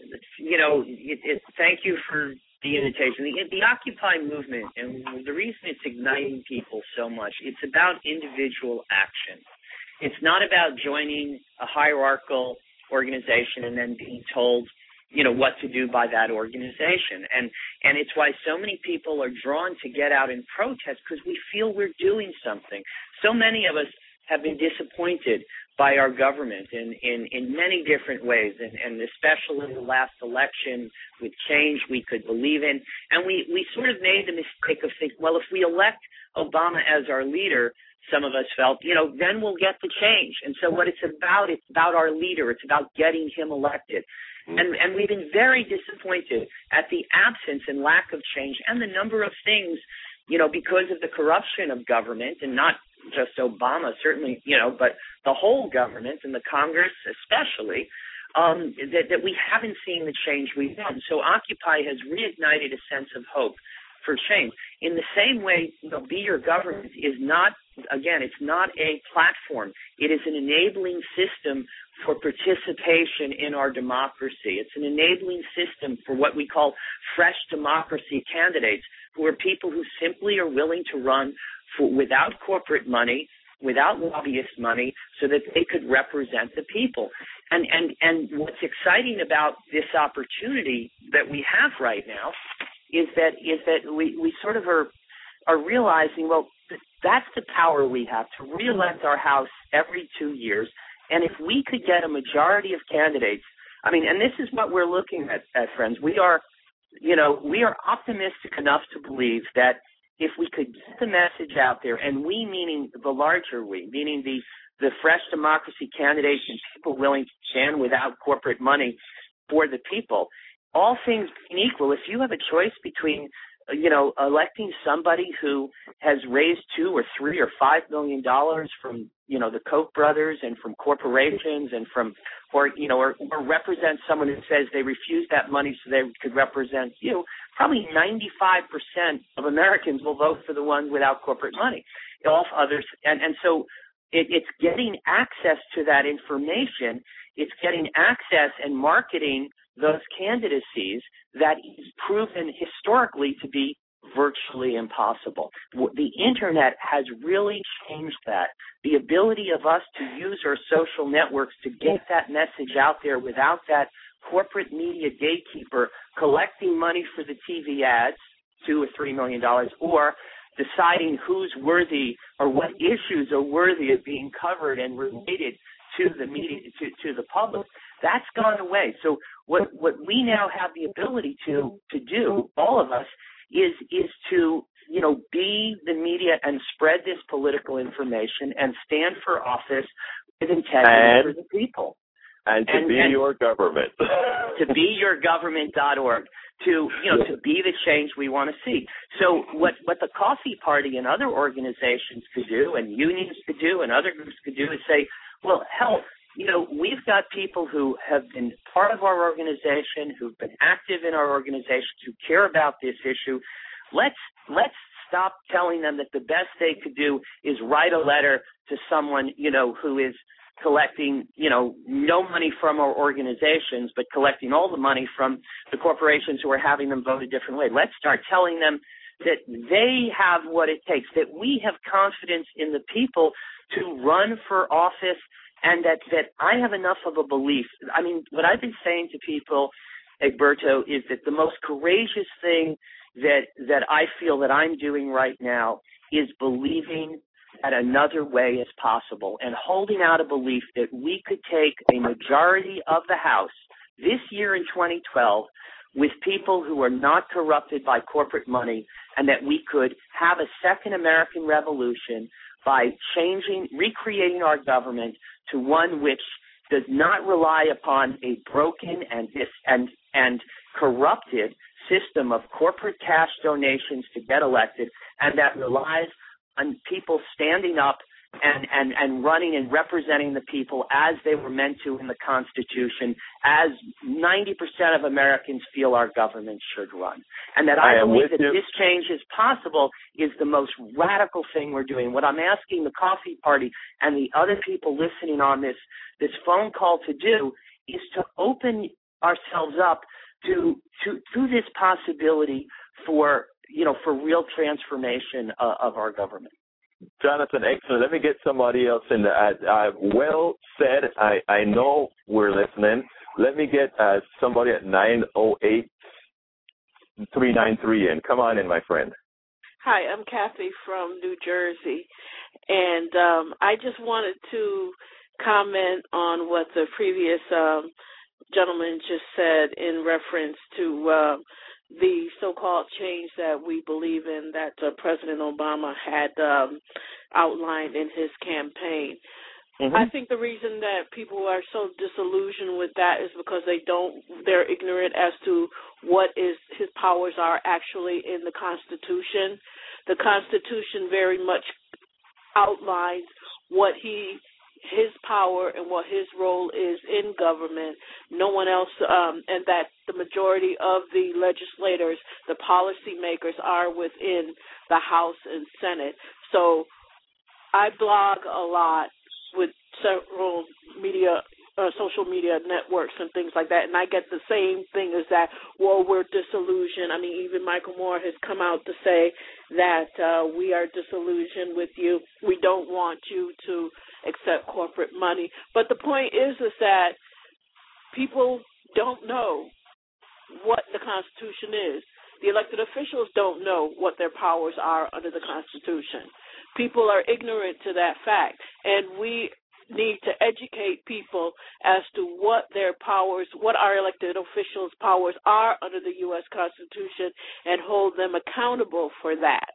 thank you for the invitation. The Occupy movement, and the reason it's igniting people so much, it's about individual action. It's not about joining a hierarchical organization and then being told, what to do by that organization. And it's why so many people are drawn to get out and protest, because we feel we're doing something. So many of us have been disappointed by our government in many different ways, and especially the last election with change we could believe in. And we sort of made the mistake of thinking, well, if we elect Obama as our leader, some of us felt, then we'll get the change. And so what it's about our leader. It's about getting him elected. And we've been very disappointed at the absence and lack of change and the number of things, because of the corruption of government, and not just Obama, certainly, but the whole government and the Congress especially, that we haven't seen the change we want. So Occupy has reignited a sense of hope for change. In the same way, Be Your Government is not, again, it's not a platform. It is an enabling system for participation in our democracy. It's an enabling system for what we call fresh democracy candidates, who are people who simply are willing to run without corporate money, without lobbyist money, so that they could represent the people. And what's exciting about this opportunity that we have right now is that we sort of are realizing, well, that's the power we have to re-elect our House every 2 years. And if we could get a majority of candidates, and this is what we're looking at, friends. We are optimistic enough to believe that if we could get the message out there, and we meaning the larger we, meaning the fresh democracy candidates and people willing to stand without corporate money for the people, all things being equal, if you have a choice between electing somebody who has raised $2 or $3 or $5 million from the Koch brothers and from corporations and or represent someone who says they refuse that money so they could represent you, probably 95% of Americans will vote for the one without corporate money. All others, and so it's getting access to that information. It's getting access and marketing those candidacies that is proven historically to be virtually impossible. The Internet has really changed that. The ability of us to use our social networks to get that message out there without that corporate media gatekeeper collecting money for the TV ads, $2 or $3 million, or deciding who's worthy or what issues are worthy of being covered and related to the media, to the public. That's gone away. So what we now have the ability to do, all of us, is to be the media and spread this political information and stand for office with integrity for the people. And to be your government. To be yourgovernment.org. To be the change we want to see. So what the Coffee Party and other organizations could do, and unions could do, and other groups could do, is say, well, hell, we've got people who have been part of our organization, who've been active in our organization, who care about this issue. Let's stop telling them that the best they could do is write a letter to someone, who is collecting, no money from our organizations, but collecting all the money from the corporations who are having them vote a different way. Let's start telling them that they have what it takes, that we have confidence in the people to run for office, and that I have enough of a belief. I mean, what I've been saying to people, Egberto, is that the most courageous thing that I feel that I'm doing right now is believing that another way is possible and holding out a belief that we could take a majority of the House this year in 2012 with people who are not corrupted by corporate money, and that we could have a second American Revolution by recreating our government to one which does not rely upon a broken and corrupted system of corporate cash donations to get elected, and that relies on people standing up and running and representing the people as they were meant to in the Constitution, as 90% of Americans feel our government should run. And that I believe that this change is possible is the most radical thing we're doing. What I'm asking the Coffee Party and the other people listening on this phone call to do is to open ourselves up to this possibility for real transformation of our government. Jonathan, excellent. Let me get somebody else in there. Well said. I know we're listening. Let me get somebody at 908-393 in. Come on in, my friend. Hi, I'm Kathy from New Jersey, and I just wanted to comment on what the previous gentleman just said in reference to the so-called change that we believe in that President Obama had outlined in his campaign. Mm-hmm. I think the reason that people are so disillusioned with that is because they're ignorant as to what his powers are actually in the Constitution. The Constitution very much outlines what his power and what his role is in government. No one else, and that the majority of the legislators, the policymakers, are within the House and Senate. So I blog a lot with several social media networks and things like that, and I get the same thing as that, well, we're disillusioned. I mean, even Michael Moore has come out to say that we are disillusioned with you. We don't want you to accept corporate money. But the point is that people don't know what the Constitution is. The elected officials don't know what their powers are under the Constitution. People are ignorant to that fact, and we need to educate people as to what their powers, what our elected officials' powers are under the U.S. Constitution, and hold them accountable for that.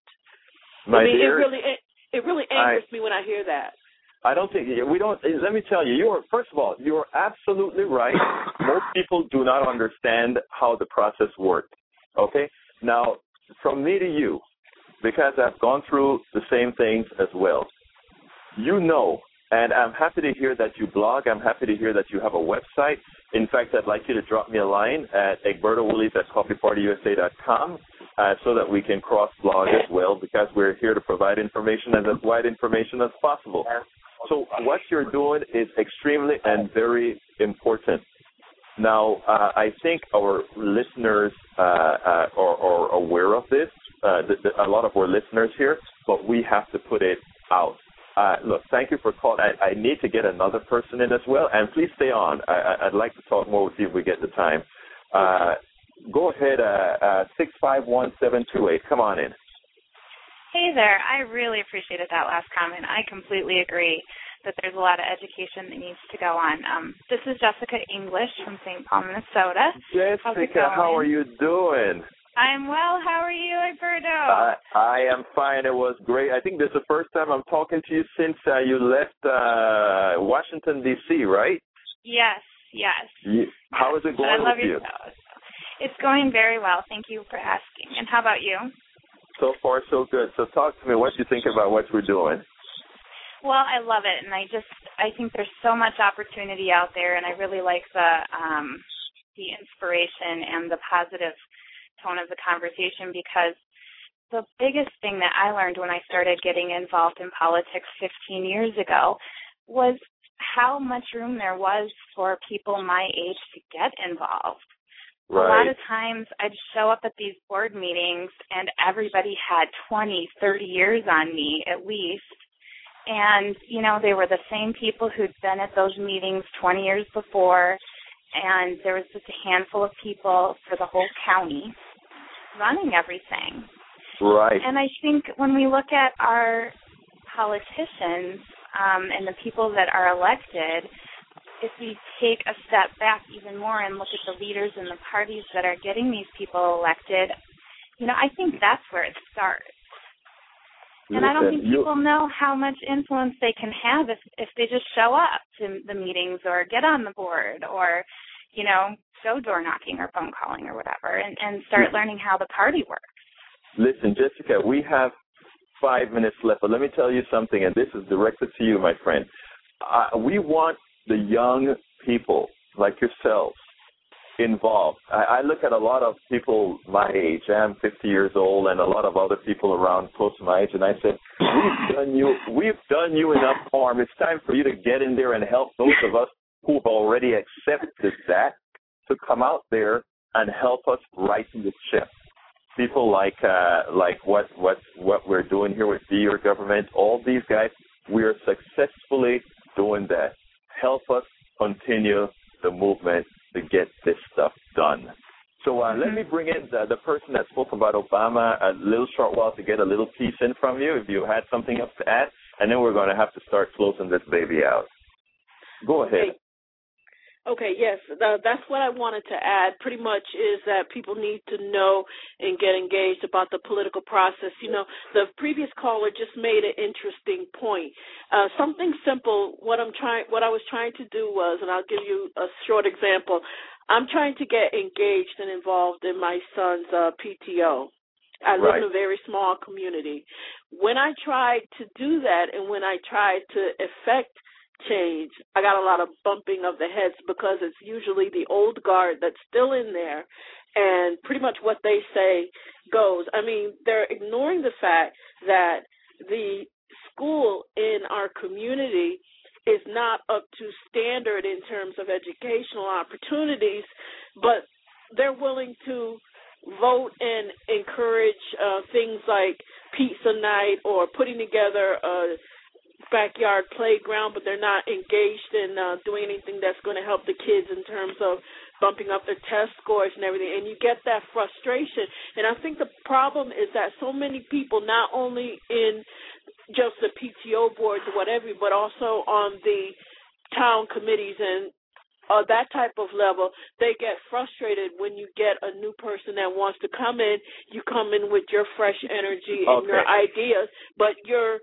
It really angers me when I hear that. I don't think we don't. Let me tell you, first of all, you're absolutely right. Most people do not understand how the process works. Okay, now from me to you, because I've gone through the same things as well. And I'm happy to hear that you blog. I'm happy to hear that you have a website. In fact, I'd like you to drop me a line at egbertowillies@coffeepartyusa.com so that we can cross-blog as well, because we're here to provide information and as wide information as possible. So what you're doing is extremely and very important. Now, I think our listeners are aware of this, a lot of our listeners here, but we have to put it out. Look, thank you for calling. I need to get another person in as well, and please stay on. I'd like to talk more with you if we get the time. Go ahead, 651-728. Come on in. Hey there. I really appreciated that last comment. I completely agree that there's a lot of education that needs to go on. This is Jessica English from St. Paul, Minnesota. Jessica, how are you doing? I'm well. How are you, Egberto? I am fine. It was great. I think this is the first time I'm talking to you since you left Washington, D.C., right? Yes. How is it going I love with you? It's going very well. Thank you for asking. And how about you? So far, so good. So talk to me. What do you think about what we're doing? Well, I love it, and I I think there's so much opportunity out there, and I really like the inspiration and the positive tone of the conversation, because the biggest thing that I learned when I started getting involved in politics 15 years ago was how much room there was for people my age to get involved. Right. A lot of times I'd show up at these board meetings and everybody had 20, 30 years on me at least. And, you know, they were the same people who'd been at those meetings 20 years before, and there was just a handful of people for the whole county running everything. Right. And I think when we look at our politicians and the people that are elected, if we take a step back even more and look at the leaders and the parties that are getting these people elected, you know, I think that's where it starts. And I don't think people know how much influence they can have if they just show up to the meetings or get on the board or, you know, go door knocking or phone calling or whatever and start learning how the party works. Listen, Jessica, we have 5 minutes left, but let me tell you something, and this is directed to you, my friend. We want the young people like yourselves involved. I look at a lot of people my age. I'm 50 years old, and a lot of other people around close to my age, and I said, we've done you enough harm. It's time for you to get in there and help those of us who've already accepted that to come out there and help us right the ship. People like what we're doing here with Be Your Government, all these guys, we're successfully doing that. Help us continue the movement to get this stuff done. So let me bring in the person that spoke about Obama a little short while to get a little piece in from you, if you had something else to add, and then we're going to have to start closing this baby out. Go ahead. Okay, yes, that's what I wanted to add pretty much is that people need to know and get engaged about the political process. You know, the previous caller just made an interesting point. Something simple, what I was trying to do was, and I'll give you a short example, I'm trying to get engaged and involved in my son's PTO. I live in a very small community. When I tried to do that and when I tried to effect change, I got a lot of bumping of the heads because it's usually the old guard that's still in there, and pretty much what they say goes. I mean, they're ignoring the fact that the school in our community is not up to standard in terms of educational opportunities, but they're willing to vote and encourage things like pizza night or putting together a backyard playground, but they're not engaged in doing anything that's going to help the kids in terms of bumping up their test scores and everything, and you get that frustration. And I think the problem is that so many people, not only in just the PTO boards or whatever, but also on the town committees and that type of level, they get frustrated when you get a new person that wants to come in. You come in with your fresh energy and your ideas, but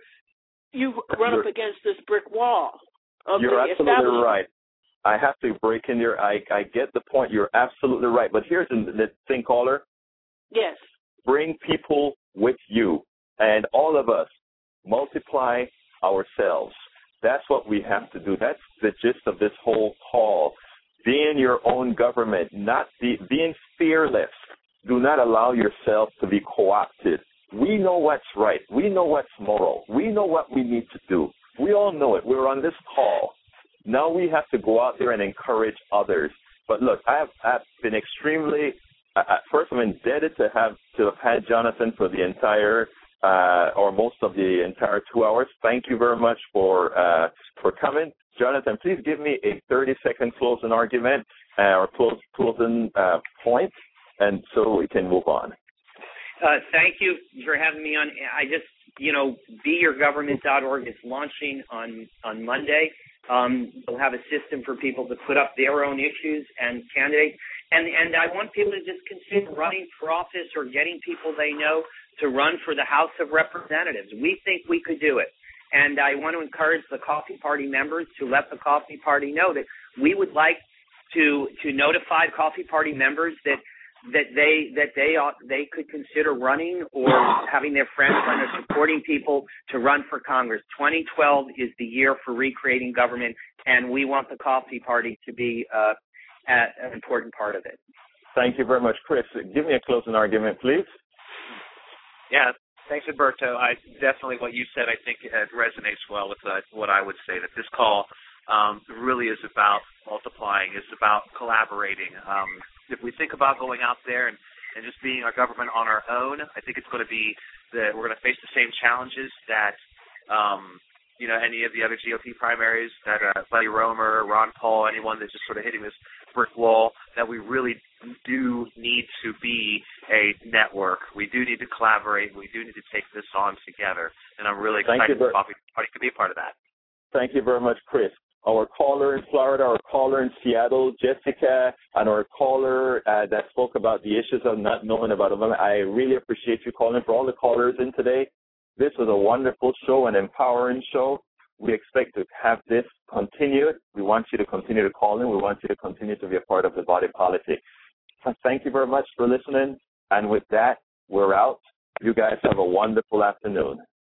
you run up against this brick wall. You're absolutely right. I have to break in there. I get the point. You're absolutely right. But here's the thing, caller. Yes. Bring people with you, and all of us multiply ourselves. That's what we have to do. That's the gist of this whole call. Being your own government, being fearless. Do not allow yourself to be co-opted. We know what's right. We know what's moral. We know what we need to do. We all know it. We're on this call. Now we have to go out there and encourage others. But look, I've been extremely, first I'm indebted to have had Jonathan for the entire, or most of the entire 2 hours. Thank you very much for coming. Jonathan, please give me a 30-second closing argument or closing point, and so we can move on. Thank you for having me on. I just, BeYourGovernment.org is launching on Monday. They'll have a system for people to put up their own issues and candidates. And I want people to just consider running for office or getting people they know to run for the House of Representatives. We think we could do it. And I want to encourage the Coffee Party members to let the Coffee Party know that we would like to notify Coffee Party members that they could consider running or having their friends run or supporting people to run for Congress. 2012 is the year for recreating government, and we want the Coffee Party to be an important part of it. Thank you very much, Chris. Give me a closing argument, please. Yeah, thanks, Alberto. Definitely what you said, I think it resonates well with what I would say, that this call really is about multiplying. It's about collaborating. If we think about going out there and just being our government on our own, I think it's going to be that we're going to face the same challenges that any of the other GOP primaries, that Buddy Roemer, Ron Paul, anyone that's just sort of hitting this brick wall, that we really do need to be a network. We do need to collaborate. We do need to take this on together. And I'm really excited the Coffee Party could be a part of that. Thank you very much, Chris. Our caller in Florida, our caller in Seattle, Jessica, and our caller that spoke about the issues of not knowing about them. I really appreciate you calling. For all the callers in today, this was a wonderful show, an empowering show. We expect to have this continued. We want you to continue to call in. We want you to continue to be a part of the body politic. So thank you very much for listening. And with that, we're out. You guys have a wonderful afternoon.